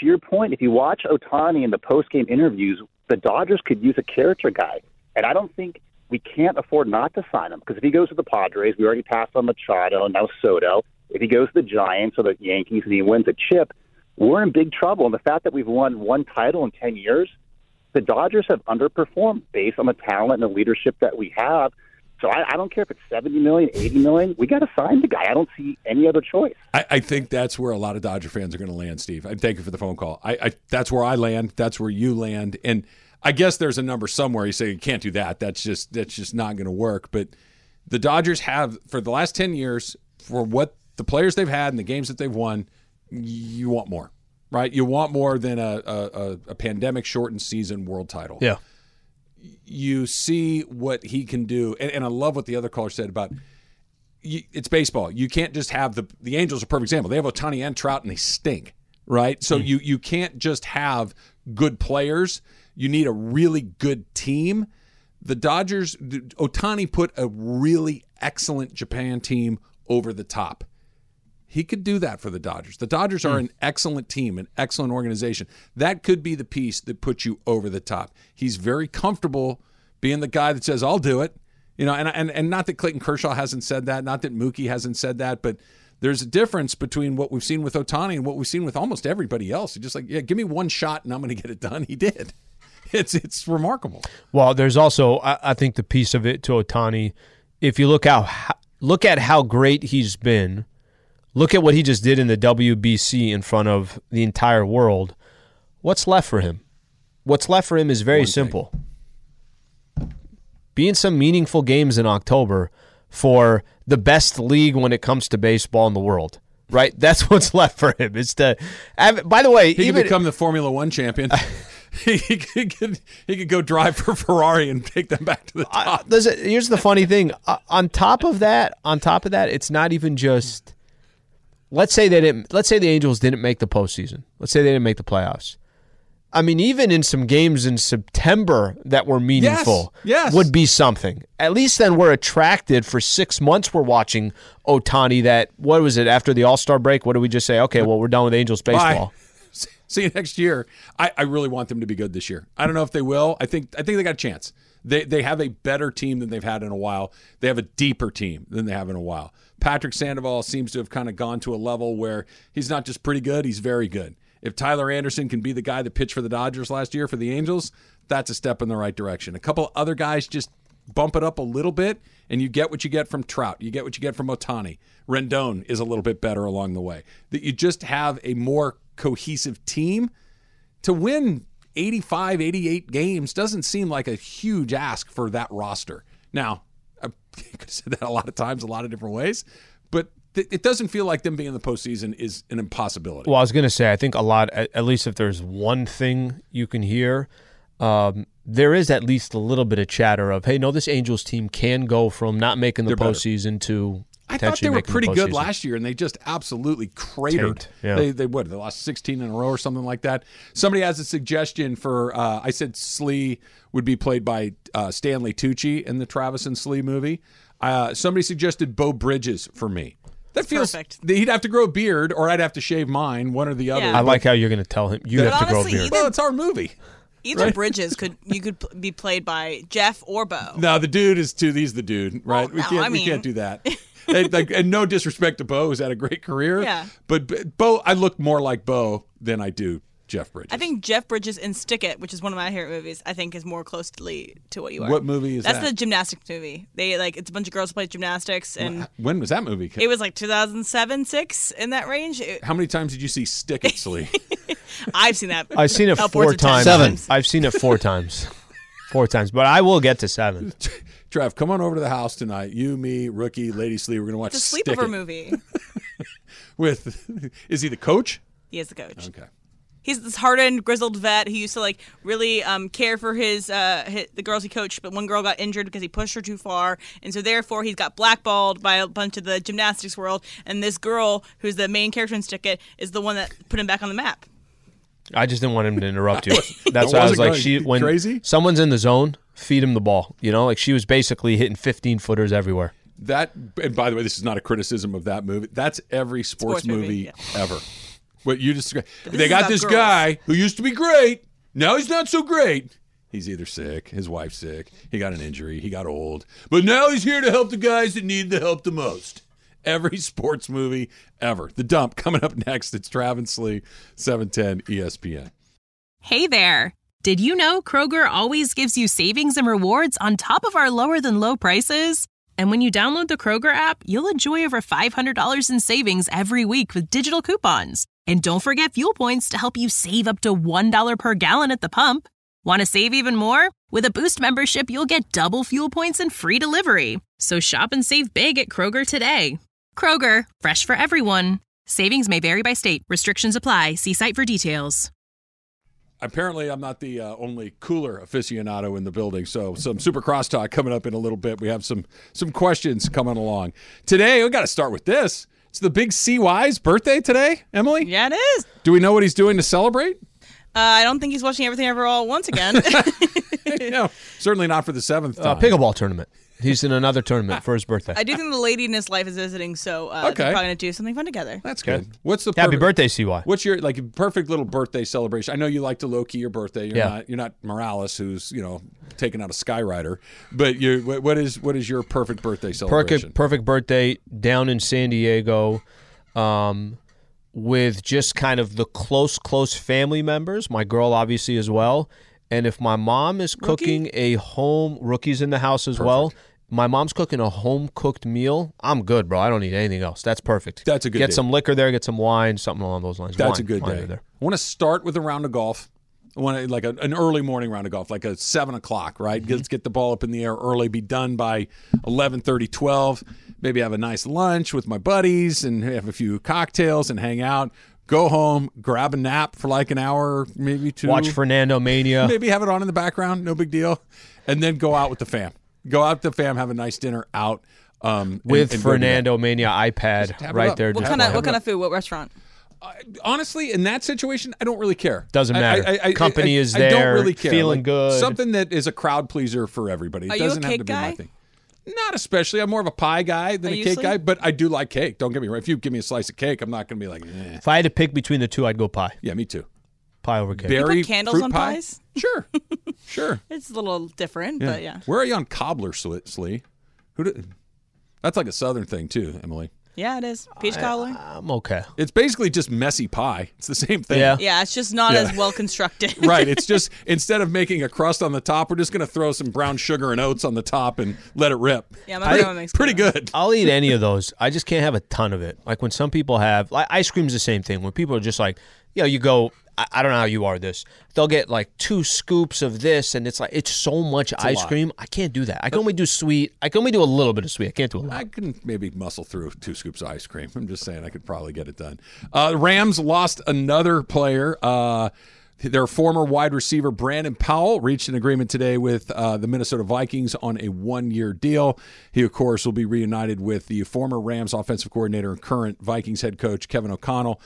to your point, if you watch Ohtani in the post-game interviews, the Dodgers could use a character guy. And I don't think we can't afford not to sign him, because if he goes to the Padres, we already passed on Machado, now Soto. If he goes to the Giants or the Yankees and he wins a chip, we're in big trouble. And the fact that we've won one title in 10 years, the Dodgers have underperformed based on the talent and the leadership that we have. So I don't care if it's $70 million, $80 million. We got to sign the guy. I don't see any other choice. I think that's where a lot of Dodger fans are going to land, Steve. I thank you for the phone call. That's where I land. That's where you land. And I guess there's a number somewhere. You say you can't do that. That's just not going to work. But the Dodgers have, for the last 10 years, for what the players they've had and the games that they've won, you want more, right? You want more than a pandemic-shortened season world title. Yeah. You see what he can do. And I love what the other caller said about it's baseball. You can't just have the Angels are a perfect example. They have Ohtani and Trout, and they stink, right? So you can't just have good players. You need a really good team. The Dodgers, Ohtani put a really excellent Japan team over the top. He could do that for the Dodgers. The Dodgers are an excellent team, an excellent organization. That could be the piece that puts you over the top. He's very comfortable being the guy that says, I'll do it. You know, and not that Clayton Kershaw hasn't said that, not that Mookie hasn't said that, but there's a difference between what we've seen with Ohtani and what we've seen with almost everybody else. He's just like, yeah, give me one shot and I'm going to get it done. He did. It's remarkable. Well, there's also, I think, the piece of it to Ohtani, if you look at how great he's been, look at what he just did in the WBC in front of the entire world. What's left for him? What's left for him is very simple. Be in some meaningful games in October for the best league when it comes to baseball in the world, right? That's what's left for him. By the way, he could become the Formula One champion. He could go drive for Ferrari and take them back to the top. Here's the funny thing. On top of that, it's not even just. Let's say the Angels didn't make the postseason. Let's say they didn't make the playoffs. I mean, even in some games in September that were meaningful would be something. At least then we're attracted for 6 months. We're watching Ohtani. What was it, after the All-Star break? What did we just say? Okay, well, we're done with Angels baseball. Bye. See you next year. I really want them to be good this year. I don't know if they will. I think they got a chance. They have a better team than they've had in a while. They have a deeper team than they have in a while. Patrick Sandoval seems to have kind of gone to a level where he's not just pretty good, he's very good. If Tyler Anderson can be the guy that pitched for the Dodgers last year for the Angels, that's a step in the right direction. A couple of other guys just bump it up a little bit, and you get what you get from Trout. You get what you get from Ohtani. Rendon is a little bit better along the way. That you just have a more cohesive team. To win 85, 88 games doesn't seem like a huge ask for that roster. Now, I could have said that a lot of times, a lot of different ways, but it doesn't feel like them being in the postseason is an impossibility. Well, I was going to say, I think a lot, at least if there's one thing you can hear, there is at least a little bit of chatter of, hey, no, this Angels team can go from not making the postseason to I thought they were pretty good last year, and they just absolutely cratered. Yeah. They lost 16 in a row or something like that. Somebody has a suggestion for, I said Slee would be played by Stanley Tucci in the Travis and Slee movie. Somebody suggested Beau Bridges for me. That feels perfect. He'd have to grow a beard, or I'd have to shave mine, one or the other. Yeah. I like how you're going to tell him you have to grow a beard. Well, it's our movie. Either Bridges could be played by Jeff or Beau. No, the dude is too. He's the dude, right? Well, We can't do that. and no disrespect to Beau, who's had a great career. Yeah. But Beau, I look more like Beau than I do Jeff Bridges. I think Jeff Bridges in Stick It, which is one of my favorite movies, I think is more closely to what you are. What movie is that? That's the gymnastics movie. It's a bunch of girls who play gymnastics. And when was that movie? It was like 2007, 6 in that range. How many times did you see Stick It, Slee? I've seen that. I've seen it 4 times. 7. I've seen it 4 times. 4 times, but I will get to 7. Trev, come on over to the house tonight. You, me, Rookie, Lady Slee. We're going to watch It's a Stick sleepover It. movie. Is he the coach? He is the coach. Okay. He's this hardened, grizzled vet. He used to really care for the girls he coached, but one girl got injured because he pushed her too far, and so therefore he's got blackballed by a bunch of the gymnastics world. And this girl, who's the main character in Stick It, is the one that put him back on the map. I just didn't want him to interrupt you. That's why I was like, when crazy? Someone's in the zone, feed him the ball. She was basically hitting 15-footers everywhere. And by the way, this is not a criticism of that movie. That's every sports movie ever. What you just this they is got about this girls. guy who used to be great. Now he's not so great. He's either sick, his wife's sick, he got an injury, he got old. But now he's here to help the guys that need the help the most. Every sports movie ever. The Dump coming up next. It's Travis Slee, 710 ESPN. Hey there. Did you know Kroger always gives you savings and rewards on top of our lower than low prices? And when you download the Kroger app, you'll enjoy over $500 in savings every week with digital coupons. And don't forget fuel points to help you save up to $1 per gallon at the pump. Want to save even more? With a Boost membership, you'll get double fuel points and free delivery. So shop and save big at Kroger today. Kroger, fresh for everyone. Savings may vary by state. Restrictions apply. See site for details. Apparently, I'm not the only cooler aficionado in the building, so some Super Crosstalk coming up in a little bit. We have some questions coming along. Today, we got to start with this. It's the big CY's birthday today, Emily? Yeah, it is. Do we know what he's doing to celebrate? I don't think he's watching Everything Ever All once again. No, certainly not for the seventh time. Pickleball tournament. He's in another tournament for his birthday. I do think the lady in his life is visiting, so they're probably going to do something fun together. That's good. What's the Happy birthday, CY. What's your perfect little birthday celebration? I know you like to low key your birthday. You're not Morales, who's taking out a Skyrider. But what is your perfect birthday celebration? Perfect birthday down in San Diego, with just kind of the close family members. My girl obviously as well. And if my mom is cooking a home, Rookie's in the house as well. My mom's cooking a home-cooked meal. I'm good, bro. I don't need anything else. That's perfect. That's a good Get day. some liquor there, get some wine, something along those lines. That's wine, a good wine day. there. I want to start with a round of golf. I want like an early morning round of golf, like a 7 o'clock, right? Let's get the ball up in the air early, be done by 11:30, 12. Maybe have a nice lunch with my buddies and have a few cocktails and hang out. Go home, grab a nap for like an hour, maybe two. Watch Fernando Mania. Maybe have it on in the background, no big deal. And then go out with the fam. Go out with the fam, have a nice dinner out. With and Fernando Mania iPad right there. What kind of food? What restaurant? Honestly, in that situation, I don't really care. Doesn't matter. Company is there. I don't really care. Feeling good. Something that is a crowd pleaser for everybody. It Are you a doesn't have cake to be guy? my thing. Not especially. I'm more of a pie guy than a cake guy, but I do like cake. Don't get me wrong. If you give me a slice of cake, I'm not going to be like, eh. If I had to pick between the two, I'd go pie. Yeah, me too. Pie over cake. Berry, you put candles fruit on pie? pies? Sure. Sure. It's a little different, but yeah. Where are you on cobbler, Slee? That's like a Southern thing too, Emily. Yeah, it is. Peach cobbler. I'm okay. It's basically just messy pie. It's the same thing. Yeah. Yeah, it's just not as well constructed. Right. It's just, instead of making a crust on the top, we're just going to throw some brown sugar and oats on the top and let it rip. Yeah, my grandma makes pretty good. I'll eat any of those. I just can't have a ton of it. Like when some people have, like ice cream's the same thing. When people are just like, you go, I don't know how you are this. They'll get like 2 scoops of this, and it's like it's so much ice cream. I can't do that. I can only do sweet. I can only do a little bit of sweet. I can't do a lot. I can maybe muscle through 2 scoops of ice cream. I'm just saying I could probably get it done. The Rams lost another player. Their former wide receiver, Brandon Powell, reached an agreement today with the Minnesota Vikings on a 1-year deal. He, of course, will be reunited with the former Rams offensive coordinator and current Vikings head coach, Kevin O'Connell.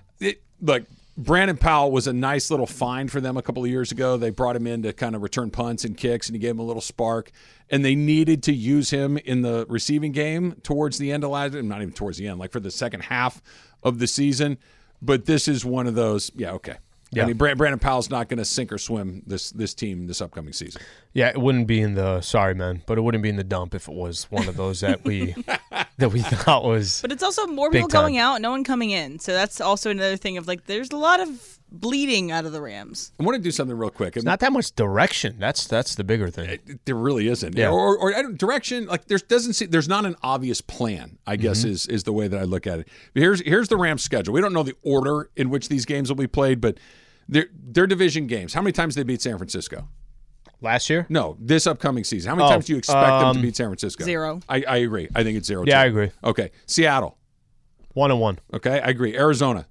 Brandon Powell was a nice little find for them a couple of years ago. They brought him in to kind of return punts and kicks, and he gave him a little spark. And they needed to use him in the receiving game towards the end of not even towards the end, like for the second half of the season. But this is one of those, okay. Yeah. I mean, Brandon Powell's not going to sink or swim this team this upcoming season. Yeah, it wouldn't be in the but it wouldn't be in the dump if it was one of those that we thought was. But it's also more people going out, no one coming in. So that's also another thing of like, there's a lot of bleeding out of the Rams. I want to do something real quick. It's not that much direction. That's the bigger thing. There really isn't. Yeah. Or direction. Like there's not an obvious plan, I guess is the way that I look at it. Here's the Rams schedule. We don't know the order in which these games will be played, but they're division games. How many times did they beat San Francisco? Last year? No, this upcoming season. How many times do you expect them to beat San Francisco? 0. I agree. I think it's 0. Yeah, I agree. Okay. Seattle. 1-1. Okay, I agree. Arizona.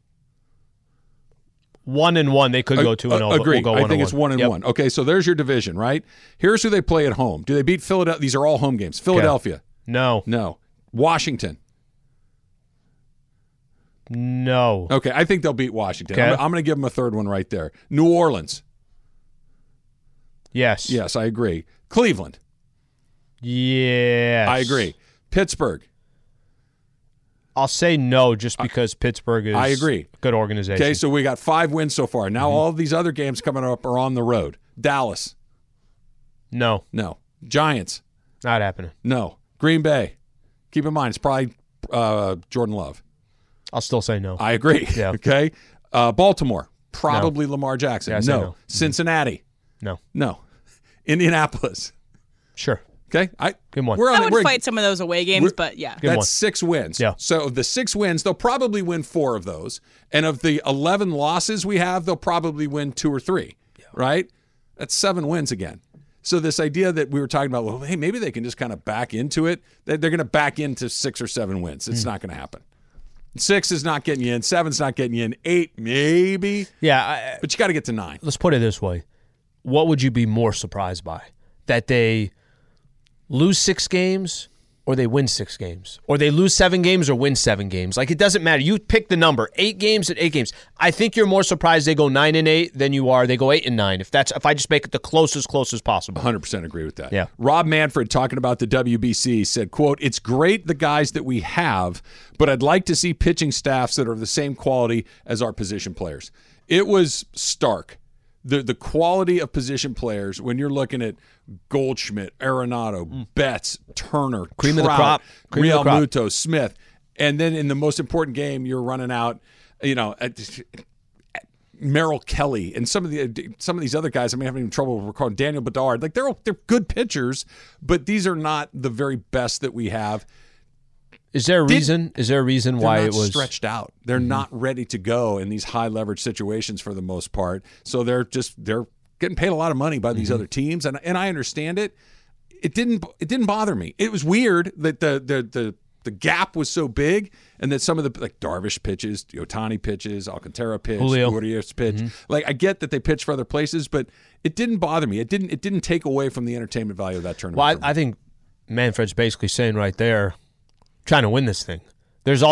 1-1. They could go 2-0. Agree. We'll go 1-1. I think it's 1-1. Okay, so there's your division, right? Here's who they play at home. Do they beat Philadelphia? These are all home games. Philadelphia. No. Washington. No. Okay, I think they'll beat Washington. Okay. I'm going to give them a third one right there. New Orleans. Yes. Yes, I agree. Cleveland. Yes. I agree. Pittsburgh. I'll say no just because Pittsburgh is I agree. a good organization. Okay, so we got 5 wins so far. Now all of these other games coming up are on the road. Dallas. No. Giants. Not happening. No. Green Bay. Keep in mind, it's probably Jordan Love. I'll still say no. I agree. Yeah. Okay. Baltimore. Probably Lamar Jackson. Yeah, I say no. Cincinnati. No. Indianapolis. Sure. Okay. Good one. I would fight some of those away games, but yeah. Good That's one. 6 wins. Yeah. So of the 6 wins, they'll probably win 4 of those. And of the 11 losses we have, they'll probably win 2 or 3. Yeah. Right? That's 7 wins again. So this idea that we were talking about, well, hey, maybe they can just kind of back into it. They're going to back into 6 or 7 wins. It's not going to happen. 6 is not getting you in. 7's not getting you in. 8, maybe. Yeah. But you got to get to 9. Let's put it this way. What would you be more surprised by? That they lose 6 games or they win 6 games? Or they lose 7 games or win 7 games? Like, it doesn't matter. You pick the number. 8 games and 8 games. I think you're more surprised they go 9-8 than you are they go 8-9. If I just make it the closest possible. 100% agree with that. Yeah. Rob Manfred, talking about the WBC, said, quote, "It's great the guys that we have, but I'd like to see pitching staffs that are the same quality as our position players." It was stark. The quality of position players when you're looking at Goldschmidt, Arenado, Betts, Turner, Cream of the Trout, crop. Cream of the Real crop. Muto, Smith, and then in the most important game, you're running out, Merrill Kelly and some of these other guys. I'm having trouble recalling Daniel Bedard. Like they're good pitchers, but these are not the very best that we have. Is there a reason? Why it was stretched out? They're not ready to go in these high leverage situations for the most part. So they're getting paid a lot of money by these other teams, and I understand it. It didn't bother me. It was weird that the gap was so big, and that some of the like Darvish pitches, Ohtani pitches, Alcantara pitch, Urias pitch. Like I get that they pitch for other places, but it didn't bother me. It didn't take away from the entertainment value of that tournament. Well, I think Manfred's basically saying right there, trying to win this thing. There's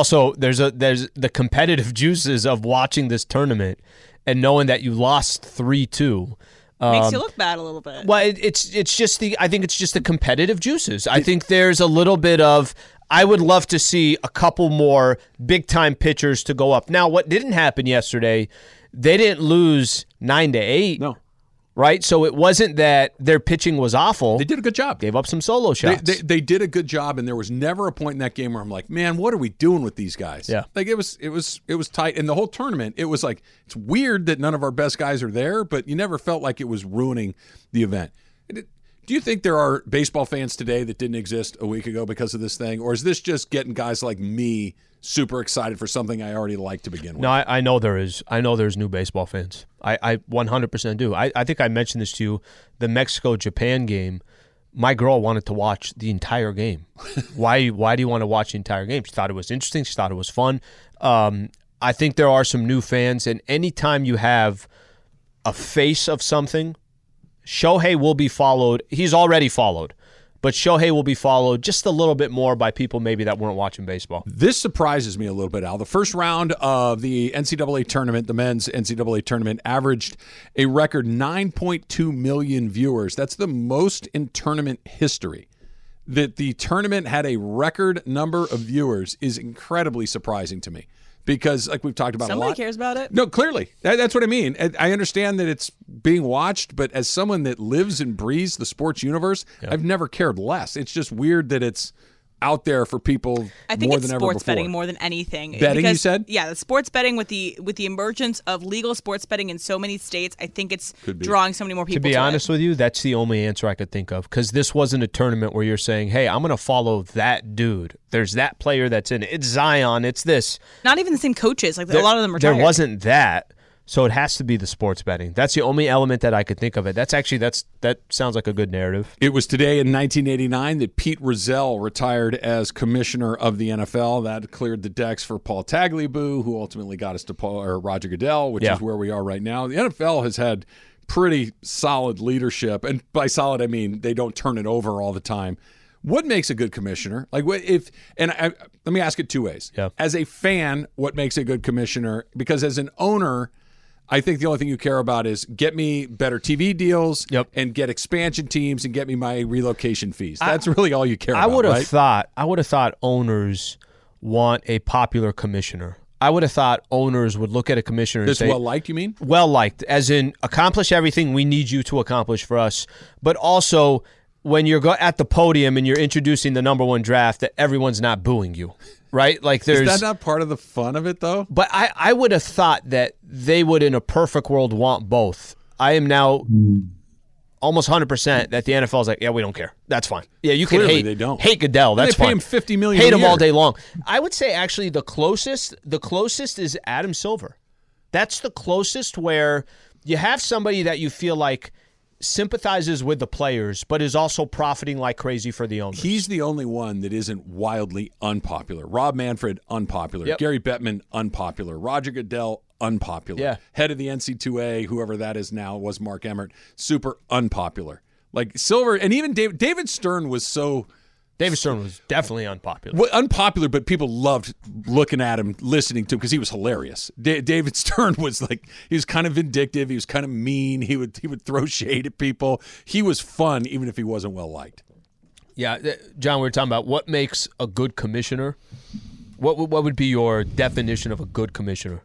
the competitive juices of watching this tournament and knowing that you lost 3-2. Makes you look bad a little bit. Well, it's just the competitive juices. I think there's a little bit of, I would love to see a couple more big time pitchers to go up. Now, what didn't happen yesterday, they didn't lose 9-8. No. Right? So it wasn't that their pitching was awful. They did a good job. Gave up some solo shots. They did a good job, and there was never a point in that game where I'm like, man, what are we doing with these guys? Yeah. Like it was tight. And the whole tournament, it was like, it's weird that none of our best guys are there, but you never felt like it was ruining the event. Do you think there are baseball fans today that didn't exist a week ago because of this thing? Or is this just getting guys like me super excited for something I already like to begin with? No, I know there is. I know there's new baseball fans. I 100% do. I think I mentioned this to you. The Mexico-Japan game, my girl wanted to watch the entire game. Why do you want to watch the entire game? She thought it was interesting. She thought it was fun. I think there are some new fans, and anytime you have a face of something, Shohei will be followed. He's already followed. But Shohei will be followed just a little bit more by people maybe that weren't watching baseball. This surprises me a little bit, Al. The first round of the NCAA tournament, the men's NCAA tournament, averaged a record 9.2 million viewers. That's the most in tournament history. That the tournament had a record number of viewers is incredibly surprising to me. Because, like we've talked about Somebody a lot. cares about it? No, clearly. That's what I mean. I understand that it's being watched, but as someone that lives and breathes the sports universe, I've never cared less. It's just weird that it's out there for people I think more it's than ever before. sports betting more than anything. Betting, you said? Yeah, the sports betting with the emergence of legal sports betting in so many states, I think it's Could be. drawing so many more people To be honest it. with you, that's the only answer I could think of, because this wasn't a tournament where you're saying, hey, I'm going to follow that dude. There's that player that's in it. It's Zion. It's this. Not even the same coaches. Like a lot of them retired. There wasn't that. So it has to be the sports betting. That's the only element that I could think of it. That sounds like a good narrative. It was today in 1989 that Pete Rozelle retired as commissioner of the NFL. That cleared the decks for Paul Tagliabue, who ultimately got us to Roger Goodell, which is where we are right now. The NFL has had pretty solid leadership, and by solid I mean they don't turn it over all the time. What makes a good commissioner? Let me ask it two ways. Yeah. As a fan, what makes a good commissioner? Because as an owner, I think the only thing you care about is get me better TV deals and get expansion teams and get me my relocation fees. That's really all you care about. I would have thought owners want a popular commissioner. I would have thought owners would look at a commissioner and That's say, well-liked, you mean? Well-liked, as in accomplish everything we need you to accomplish for us, but also when you're at the podium and you're introducing the number one draft, that everyone's not booing you, right? Like there's. Is that not part of the fun of it, though? But I would have thought that they would, in a perfect world, want both. I am now almost 100% that the NFL is like, yeah, we don't care. That's fine. Yeah, you can Clearly they don't. hate Goodell. That's they pay fine. him $50 million Hate a him year. all day long. I would say actually the closest is Adam Silver. That's the closest where you have somebody that you feel like sympathizes with the players, but is also profiting like crazy for the owners. He's the only one that isn't wildly unpopular. Rob Manfred, unpopular. Yep. Gary Bettman, unpopular. Roger Goodell, unpopular. Yeah. Head of the NC2A, whoever that is now, was Mark Emmert, super unpopular. Like Silver, and even David Stern was so... David Stern was definitely unpopular. Unpopular, but people loved looking at him, listening to him, because he was hilarious. David Stern was like, he was kind of vindictive. He was kind of mean. He would throw shade at people. He was fun, even if he wasn't well-liked. Yeah, John, we were talking about what makes a good commissioner. What would be your definition of a good commissioner?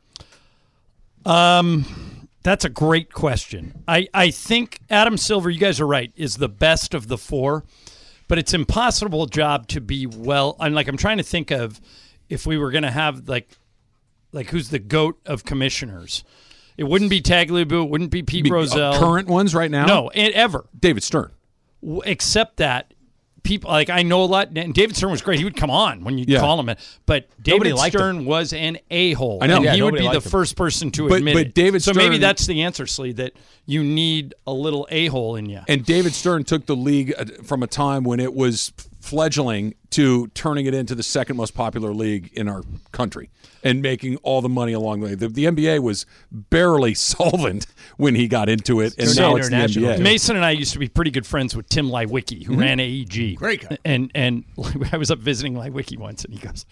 That's a great question. I think Adam Silver, you guys are right, is the best of the four. But it's an impossible job to be well. I'm trying to think of if we were going to have like who's the GOAT of commissioners. It wouldn't be Tagliabue. It wouldn't be Pete Rozelle. Current ones right now? No, ever. David Stern. Except that people I know a lot. And David Stern was great. He would come on when you call him. But David Stern was an a-hole. I know. And Yeah, he would be the him. first person to admit it. David Stern, maybe that's the answer, Slee, that you need a little a-hole in you. And David Stern took the league from a time when it was fledgling to turning it into the second most popular league in our country and making all the money along the way. The NBA was barely solvent when he got into it, and now it's the NBA. Mason and I used to be pretty good friends with Tim Leiweke, who ran AEG. Great guy. And I was up visiting Leiweke once, and he goes,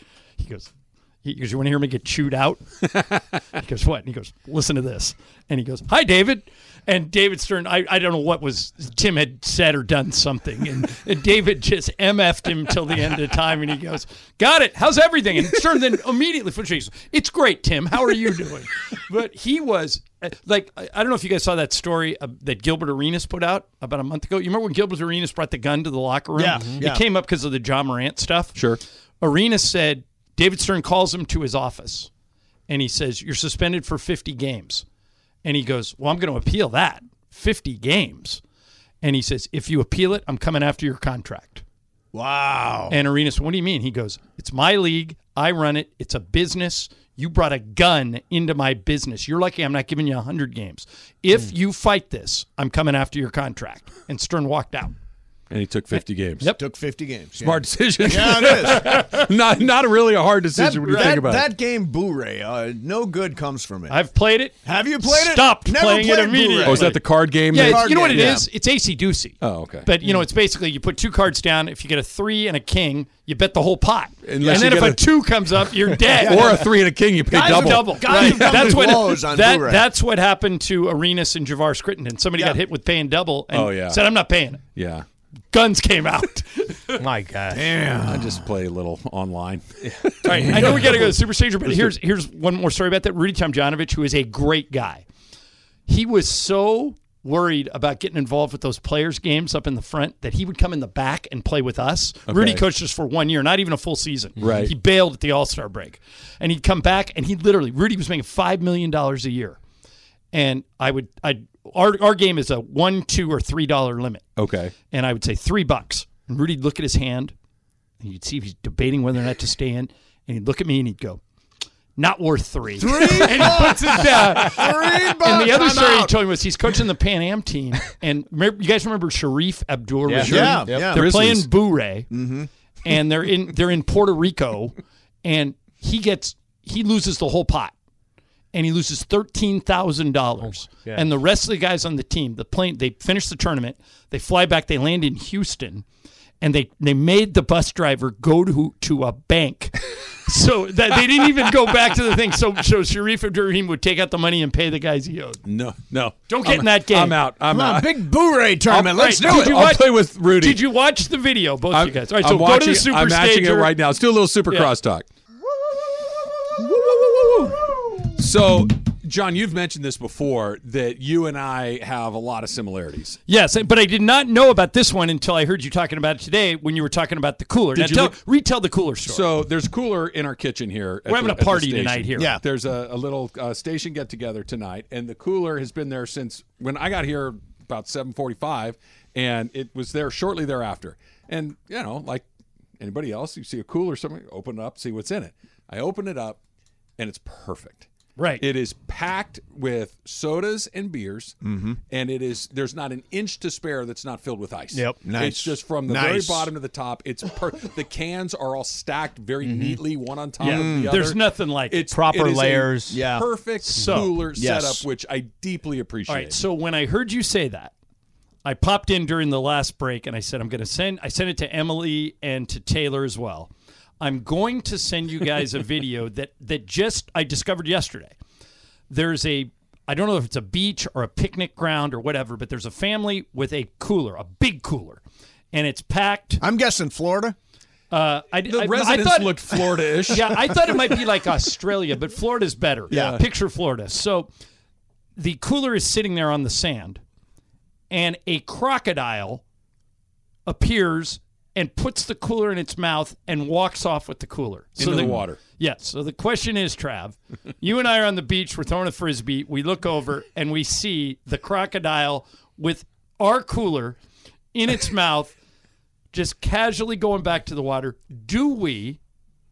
you want to hear me get chewed out? He goes, what? And he goes, listen to this. And he goes, hi, David. And David Stern, I don't know what was, Tim had said or done something. And David just MF'd him till the end of time. And he goes, got it. How's everything? And Stern then immediately, it's great, Tim. How are you doing? But he was, like, I don't know if you guys saw that story that Gilbert Arenas put out about a month ago. You remember when Gilbert Arenas brought the gun to the locker room? Yeah. It came up because of the John Morant stuff. Sure. Arenas said, David Stern calls him to his office, and he says, you're suspended for 50 games. And he goes, well, I'm going to appeal that. 50 games. And he says, if you appeal it, I'm coming after your contract. Wow. And Arenas, what do you mean? He goes, it's my league. I run it. It's a business. You brought a gun into my business. You're lucky I'm not giving you 100 games. If you fight this, I'm coming after your contract. And Stern walked out. And he took 50 games. Yep. Took 50 games. Smart decision. Yeah, it is. not really a hard decision when you think about it. That game, Boo-Ray, no good comes from it. I've played it. Have you played it? Stopped Never playing it played immediately. Boo-Ray. Oh, is that the card game? Yeah, you know what it is? It's AC-doocy. Oh, okay. But, it's basically you put two cards down. If you get a 3 and a king, you bet the whole pot. Unless and then you if get a 2 comes up, you're dead. Or a 3 and a king, you pay double. Guys That's what what happened to Arenas and Javaris Crittenden. Somebody got hit with paying double and said, I'm not paying it. Yeah. Guns came out. My God. Damn. I just play a little online. All right, I know we got to go to Super Stager, but here's one more story about that. Rudy Tomjanovich, who is a great guy. He was so worried about getting involved with those players' games up in the front that he would come in the back and play with us. Okay. Rudy coached us for 1 year, not even a full season. Right. He bailed at the All-Star break. And he'd come back, and Rudy was making $5 million a year. And our game is a $1, $2, or $3 limit. Okay. And I would say $3. And Rudy'd look at his hand, and you'd see if he's debating whether or not to stay in. And he'd look at me, and he'd go, not worth $3. $3? And he puts it down. $3? And the other I'm story he out. told me was he's coaching the Pan Am team. And you guys remember Sharif Abdur-Rahim? Yeah. They're Grizzlies. playing Boo-Ray, and they're in Puerto Rico, and he loses the whole pot. And he loses $13,000. And the rest of the guys on the team, they finish the tournament, they fly back, they land in Houston, and they made the bus driver go to a bank. So that they didn't even go back to the thing. So Sharif Abdur-Rahim would take out the money and pay the guys he owed. No. Don't get in that game. I'm out. Come on, big Boo-Ray tournament. Let's do it. I'll play with Rudy. Did you watch the video, both of you guys? All right, so I'm go watching, to the Super I'm matching Stager. it right now. Let's do a little Super Crosstalk. So, John, you've mentioned this before, that you and I have a lot of similarities. Yes, but I did not know about this one until I heard you talking about it today when you were talking about the cooler. Now, retell the cooler story. So there's a cooler in our kitchen here. We're having a party tonight here. Yeah. There's a little station get-together tonight, and the cooler has been there since when I got here about 7:45, and it was there shortly thereafter. And, you know, like anybody else, you see a cooler, something, open it up, see what's in it. I open it up, and it's perfect. Right. It is packed with sodas and beers, and there's not an inch to spare that's not filled with ice. Yep. Nice. It's just from the very bottom to the top. It's the cans are all stacked very neatly, one on top of the other. There's nothing like it's proper it is layers. A perfect cooler setup, which I deeply appreciate. All right. So when I heard you say that, I popped in during the last break and I said I sent it to Emily and to Taylor as well. I'm going to send you guys a video that I discovered yesterday. There's I don't know if it's a beach or a picnic ground or whatever, but there's a family with a cooler, a big cooler, and it's packed. I'm guessing Florida. The residents looked Florida-ish. Yeah, I thought it might be like Australia, but Florida's better. Yeah. Picture Florida. So the cooler is sitting there on the sand, and a crocodile appears and puts the cooler in its mouth and walks off with the cooler. Into the water. Yes. So the question is, Trav, you and I are on the beach. We're throwing a Frisbee. We look over, and we see the crocodile with our cooler in its mouth just casually going back to the water. Do we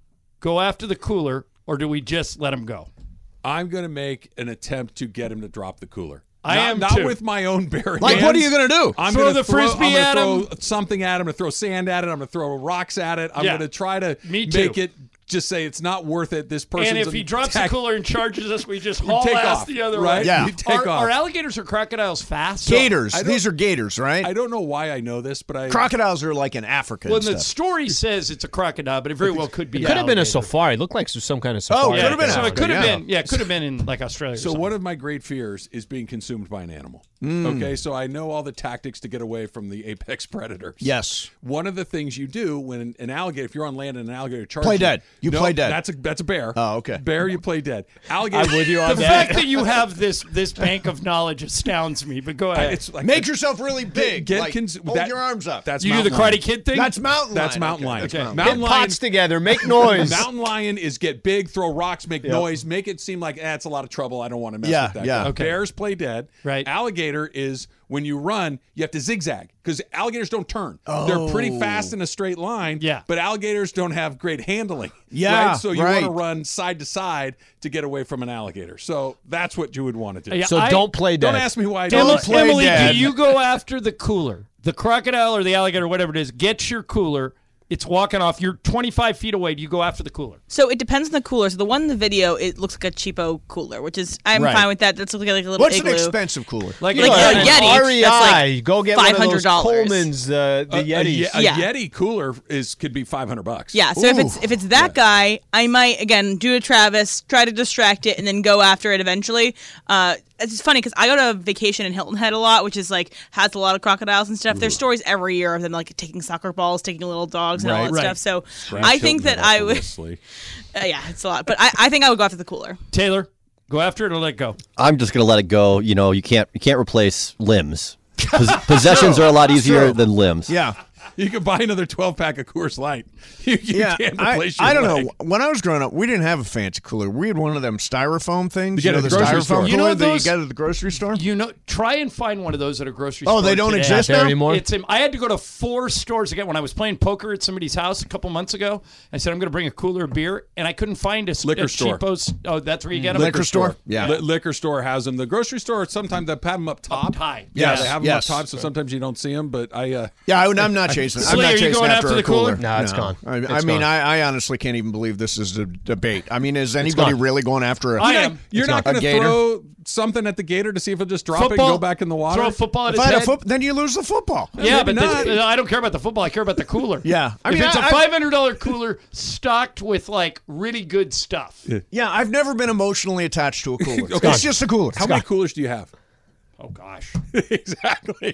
go after the cooler, or do we just let him go? I'm going to make an attempt to get him to drop the cooler. I am not too. with my own bare hands. Like, what are you going to do? I'm Throw going the to throw Frisbee at him? throw something at him. I'm going to throw sand at it. I'm going to throw rocks at it. I'm Yeah. going to try to Me too. make it just say it's not worth it. This person. And if he drops the cooler and charges us, we just haul take ass off, the other right? way. Yeah. We take off. Are alligators or crocodiles fast? Gators. I don't- These are gators, right? I don't know why I know this, but Crocodiles are like in Africa. Well, and the stuff. story says it's a crocodile, but it very well could be. Could have been a alligator. safari. It looked like some kind of safari. Yeah, could have been so it Africa, could have yeah. been. Yeah, it could have been in like Australia. So one of my great fears is being consumed by an animal. Okay, so I know all the tactics to get away from the apex predators. Yes. One of the things you do when an alligator, if you're on land and an alligator charges Play dead. You play dead. That's a bear. Oh, okay. Bear, you play dead. Alligator. I'm with you on the that. fact that you have this bank of knowledge astounds me. But go ahead. It's like Make yourself really big. Like, hold your arms up. That's you do the mountain lion. Karate Kid thing. That's mountain lion. That's mountain lion. That's Okay. Mountain Get lion. pots together. Make noise. Mountain lion is get big, throw rocks, make noise, make it seem like it's a lot of trouble. I don't want to mess with that. Yeah. guy. Okay. Bears play dead. Right. Alligator is when you run, you have to zigzag because alligators don't turn. They're pretty fast in a straight line. Yeah. But alligators don't have great handling. Yeah, Right? So you want right. to run side to side to get away from an alligator. So that's what you would want to do. Yeah, So don't play dead. Don't ask me why I Emily, don't. play dead. do you go after the cooler, the crocodile or the alligator, whatever it is? Get your cooler. It's walking off. You're 25 feet away. Do you go after the cooler? So it depends on the cooler. So the one in the video, it looks like a cheapo cooler, which is I'm Right. fine with that. That's like a little What's igloo. an expensive cooler? Like Like a Yeti. REI. That's like Go get one of those $500. Coleman's, the Yetis. A Yeah. Yeti cooler could be $500. Yeah, so if it's that guy, I might again do a Travis, try to distract it, and then go after it eventually. It's funny because I go to vacation in Hilton Head a lot, which is like has a lot of crocodiles and stuff. There's stories every year of them like taking soccer balls, taking little dogs, and all that stuff. So I think that I would. Yeah, it's a lot, but I think I would go after the cooler. Taylor, go after it or let it go. I'm just going to let it go. You know, you can't replace limbs. Possessions are a lot easier than limbs. Yeah. You could buy another 12-pack of Coors Light. You Yeah, can't replace your I don't leg. know. When I was growing up, we didn't have a fancy cooler. We had one of them styrofoam things. You get know, at the the grocery styrofoam store. cooler You know that you those- get at the grocery store? You know, try and find one of those at a grocery Oh, store. they don't today. exist there now? anymore? It's I had to go to 4 stores again when I was playing poker at somebody's house a couple months ago. I said I'm going to bring a cooler of beer, and I couldn't find a Liquor a store. cheapos. Oh, that's where you get them. Liquor store? Yeah. Liquor store has them. The grocery store, sometimes they have them up top. Up high. Yeah, Yes, they have them yes. up top, so sometimes you don't see them. But Yeah, I'm not chasing. I'm Slee, not are you chasing going after after a the cooler? No, it's gone. I It's mean, gone. I honestly can't even believe this is a debate. I mean, is anybody gone. really going after a? I am. You're not A going to gator? throw something at the gator to see if it'll just drop it and Football. go back in the water? Throw a football at If his I had a head. foot, then you lose the football. Yeah, Maybe but not. I don't care about the football. I care about the cooler. Yeah. I mean, if it's a I- $500 cooler stocked with like really good stuff. Yeah, I've never been emotionally attached to a cooler. Okay. It's just a cooler. How many coolers do you have? Oh gosh, Exactly.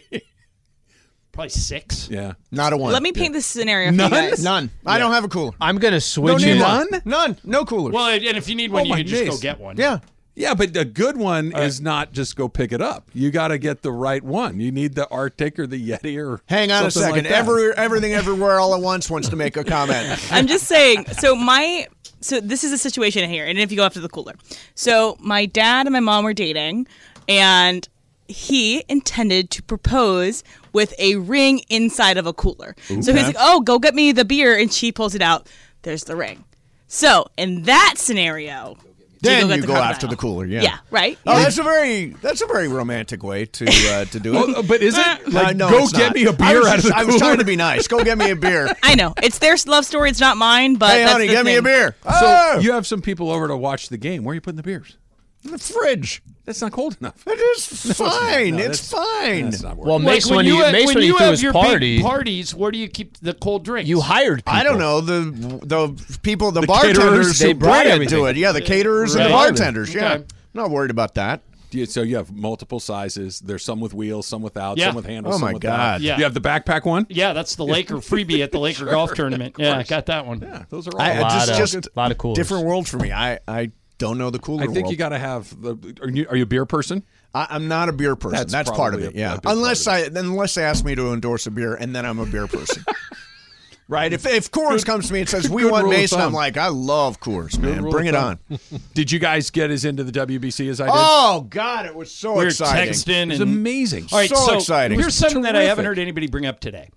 probably 6. Yeah. Not a one. Let me paint this scenario for you guys. None. I don't have a cooler. I'm going to switch need it. one. None. No coolers. Well, and if you need one, Oh, you my can just go days. get one. yeah. Yeah, but a good one is not just go pick it up. You got to get the right one. You need the Arctic or the Yeti or Hang on a something second. like that. Everything Everywhere All at Once wants to make a comment. I'm just saying. So this is a situation here, and if you go after the cooler. So my dad and my mom were dating, and he intended to propose with a ring inside of a cooler. Okay. So he's like, "Oh, go get me the beer," and she pulls it out. There's the ring. So in that scenario. Then you go after the cooler, yeah. Yeah, right? Oh, that's a very romantic way to do it. Well, but is it? Like, no, go it's get not. me a beer out of the cooler. I was trying to be nice. Go get me a beer. I know. It's their love story. It's not mine, but Hey, that's honey, the get me a thing. beer. So Oh! you have some people over to watch the game. Where are you putting the beers? In the fridge. That's not cold enough. It is fine. No, it's fine. That's not working. Well, Mace, when you threw have his your party, big parties, where do you keep the cold drinks? you hired people. I don't know the people, the caterers, bartenders they who brought bring it everything. to it. Yeah, the caterers and the Right. bartenders. Yeah, Okay. not worried about that. So you have multiple sizes. There's some with wheels, some without, Yeah. some with handles. Oh, some my without. God. Yeah. You have the backpack one. Yeah, that's the Laker freebie at the Laker golf tournament. Yeah, I got that one. Yeah, those are all. I just a lot of coolers. different world for me. I don't know the cooler I think world. you got to have the. Are you a beer person? I'm not a beer person. That's part of probably it. Yeah, a big part unless of unless they ask me to endorse a beer, and then I'm a beer person. Right? If Coors comes to me and says we good want rule of Mason, I'm thumb. like, I love Coors, man. rule Bring of it on. thumb. Did you guys get as into the WBC as I did? Oh God, it was so We were exciting. texting. It was and, amazing. All right, So exciting. Here's something that I haven't terrific. heard anybody bring up today.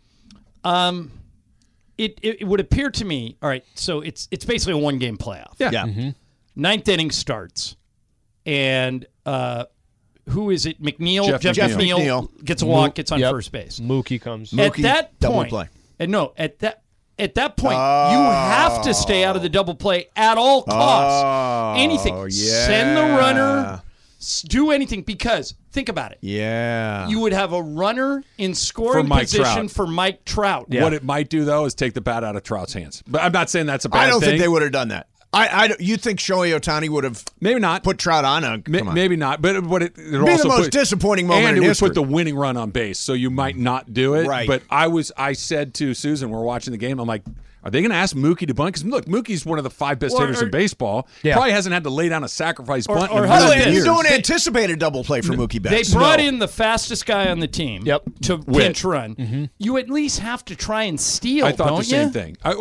It would appear to me. All right, so it's basically a 1-game playoff. Yeah. Yeah. Ninth inning starts, and who is it? McNeil. Jeff McNeil. Gets a walk. Gets on first base. Mookie comes. At Mookie, that double point, play. and no, at that point, you have to stay out of the double play at all costs. Anything. yeah. Send the runner. Do anything, because think about it. Yeah. You would have a runner in scoring For Mike position Trout. for Mike Trout. What it might do though is take the bat out of Trout's hands. But I'm not saying that's a bad I don't thing. think they would have done that. You think Shohei Ohtani would have Maybe not. put Trout on a come on. Maybe not. But it Be also the most put, disappointing moment and in it would history. put the winning run on base, so you might not do it. Right. But I said to Susan, we're watching the game. I'm like, are they going to ask Mookie to bunt? Because look, Mookie's one of the 5 best hitters in baseball. Yeah. Probably hasn't had to lay down a sacrifice bunt or in how a about million this? You years. don't anticipate a double play for Mookie They Betts. brought No. in the fastest guy on the team Yep. to pinch run. You at least have to try and steal, I thought don't the same you? thing. I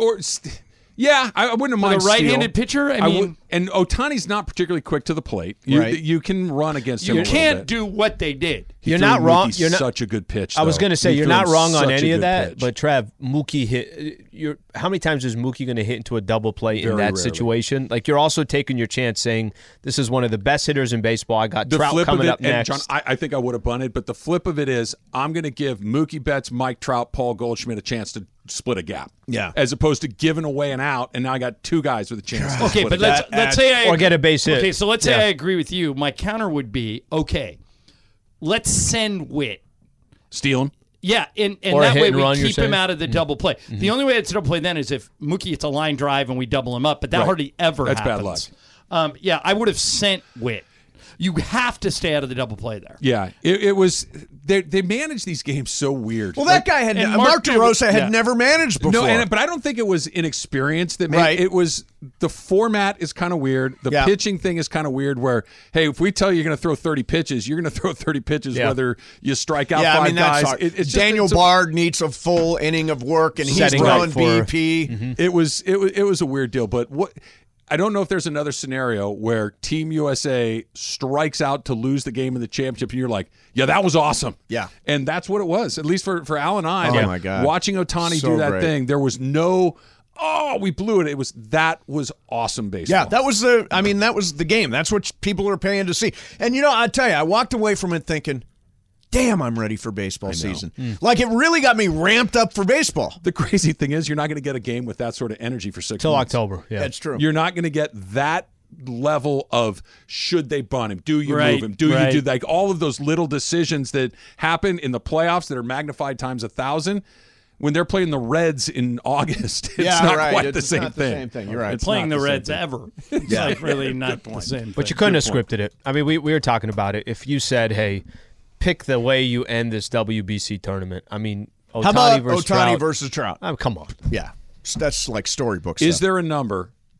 wouldn't have With mind a right-handed steal. pitcher? I mean- and Otani's not particularly quick to the plate. You can run against him. You a little can't bit. do what they did. He You're threw not wrong. Mookie You're not such a good pitch. I was going to say He you're threw not him wrong on such a any of good that. pitch. But Trev, Mookie hit. How many times is Mookie going to hit into a double play in Very that rarely. situation? Like you're also taking your chance, saying this is one of the best hitters in baseball. I got the Trout flip coming of it, up next. and John, I think I would have bunted, but the flip of it is I'm going to give Mookie Betts, Mike Trout, Paul Goldschmidt a chance to split a gap. Yeah. As opposed to giving away an out, and now I got 2 guys with a chance to Okay, split but a gap. let's say I or get a base hit. Okay, so let's say Yeah. I agree with you. My counter would be, okay, let's send Witt. Steal him. Yeah, and Or a that hit way and we run, you're keep him saying? out of the double play. The only way it's a double play then is if Mookie hits a line drive and we double him up, but that Right. hardly ever That's bad happens. Yeah, I would have sent Witt. You have to stay out of the double play there. Yeah, it was. They manage these games so weird. Well, that guy had and Mark DeRosa had yeah. never managed before. No, but I don't think it was inexperience that made Right. it. Was the format is kind of weird. The Yeah. pitching thing is kind of weird. Where hey, if we tell you you're going to throw 30 pitches, you're going to throw 30 pitches, Yeah. whether you strike out yeah, 5 I mean that's guys. hard. It's just- Daniel it's a- Bard needs a full inning of work, and he's Setting throwing up for- BP. It was a weird deal, but what I don't know if there's another scenario where Team USA strikes out to lose the game in the championship, and you're like, yeah, that was awesome. Yeah. And that's what it was, at least for Al and I. Oh, like, my God. watching Ohtani So do that great. thing, there was no, we blew it. That was awesome baseball. Yeah, that was the game. That's what people are paying to see. And I tell you, I walked away from it thinking, damn, I'm ready for baseball season. Like it really got me ramped up for baseball. The crazy thing is you're not going to get a game with that sort of energy for 6 Till months. October. Yeah, That's true. You're not going to get that level of should they bunt him? Do you Right, move him? Do right. you do like all of those little decisions that happen in the playoffs that are magnified times 1,000? When they're playing the Reds in August, it's Yeah, not right. quite It's the same not the thing. same thing. You're right. It's Playing not the same Reds thing. ever. It's like really not the same But you thing. couldn't have scripted it. I mean, we were talking about it. If you said, "Hey, pick the way you end this WBC tournament," I mean, Ohtani How about versus Ohtani Trout. versus Trout? Oh, come on. Yeah, that's like storybook Is stuff. there a number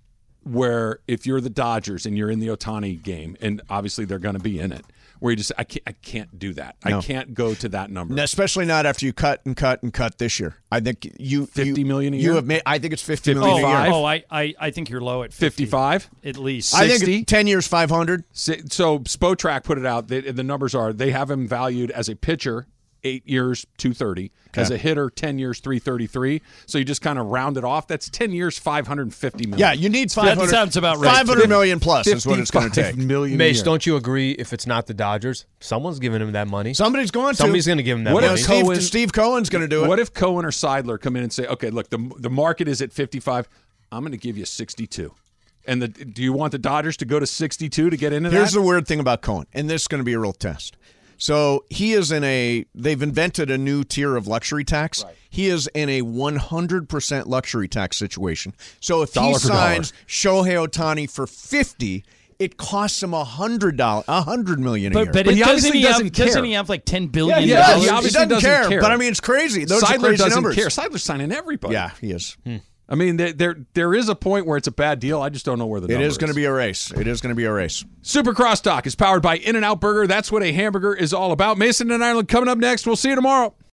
where if you're the Dodgers and you're in the Ohtani game, and obviously they're going to be in it, where you just I can't do that. No. I can't go to that number. Especially not after you cut and cut and cut this year. I think $50 million a year. You have made. I think it's $50 million a year. Oh, I think you're low at 55 at least. 60. I think 10 years, 500. So Spotrac put it out. The numbers are they have him valued as a pitcher 8 years, 230. As a hitter, 10 years, 333. So you just kind of round it off. That's 10 years, $550 million. Yeah, you need 500. That sounds about right. $500 million plus is what it's going to take. Mace, don't you agree? If it's not the Dodgers, someone's giving him that money. Somebody's going to. Somebody's going to give him that money. Steve Cohen's going to do it. What if Cohen or Seidler come in and say, okay, look, the market is at 55. I'm going to give you 62. And do you want the Dodgers to go to 62 to get into that? Here's the weird thing about Cohen, and this is going to be a real test. So he is they've invented a new tier of luxury tax. Right. He is in a 100% luxury tax situation. So if he signs Shohei Ohtani for $50, it costs him $100 million a year. But he obviously doesn't care. Doesn't he have like $10 billion? He obviously doesn't care. But I mean, it's crazy. Those are crazy doesn't numbers. care. Seidler's signing everybody. Yeah, he is. I mean, there is a point where it's a bad deal. I just don't know where the number is. It is going to be a race. It is going to be a race. Super Crosstalk is powered by In-N-Out Burger. That's what a hamburger is all about. Mason and Ireland coming up next. We'll see you tomorrow.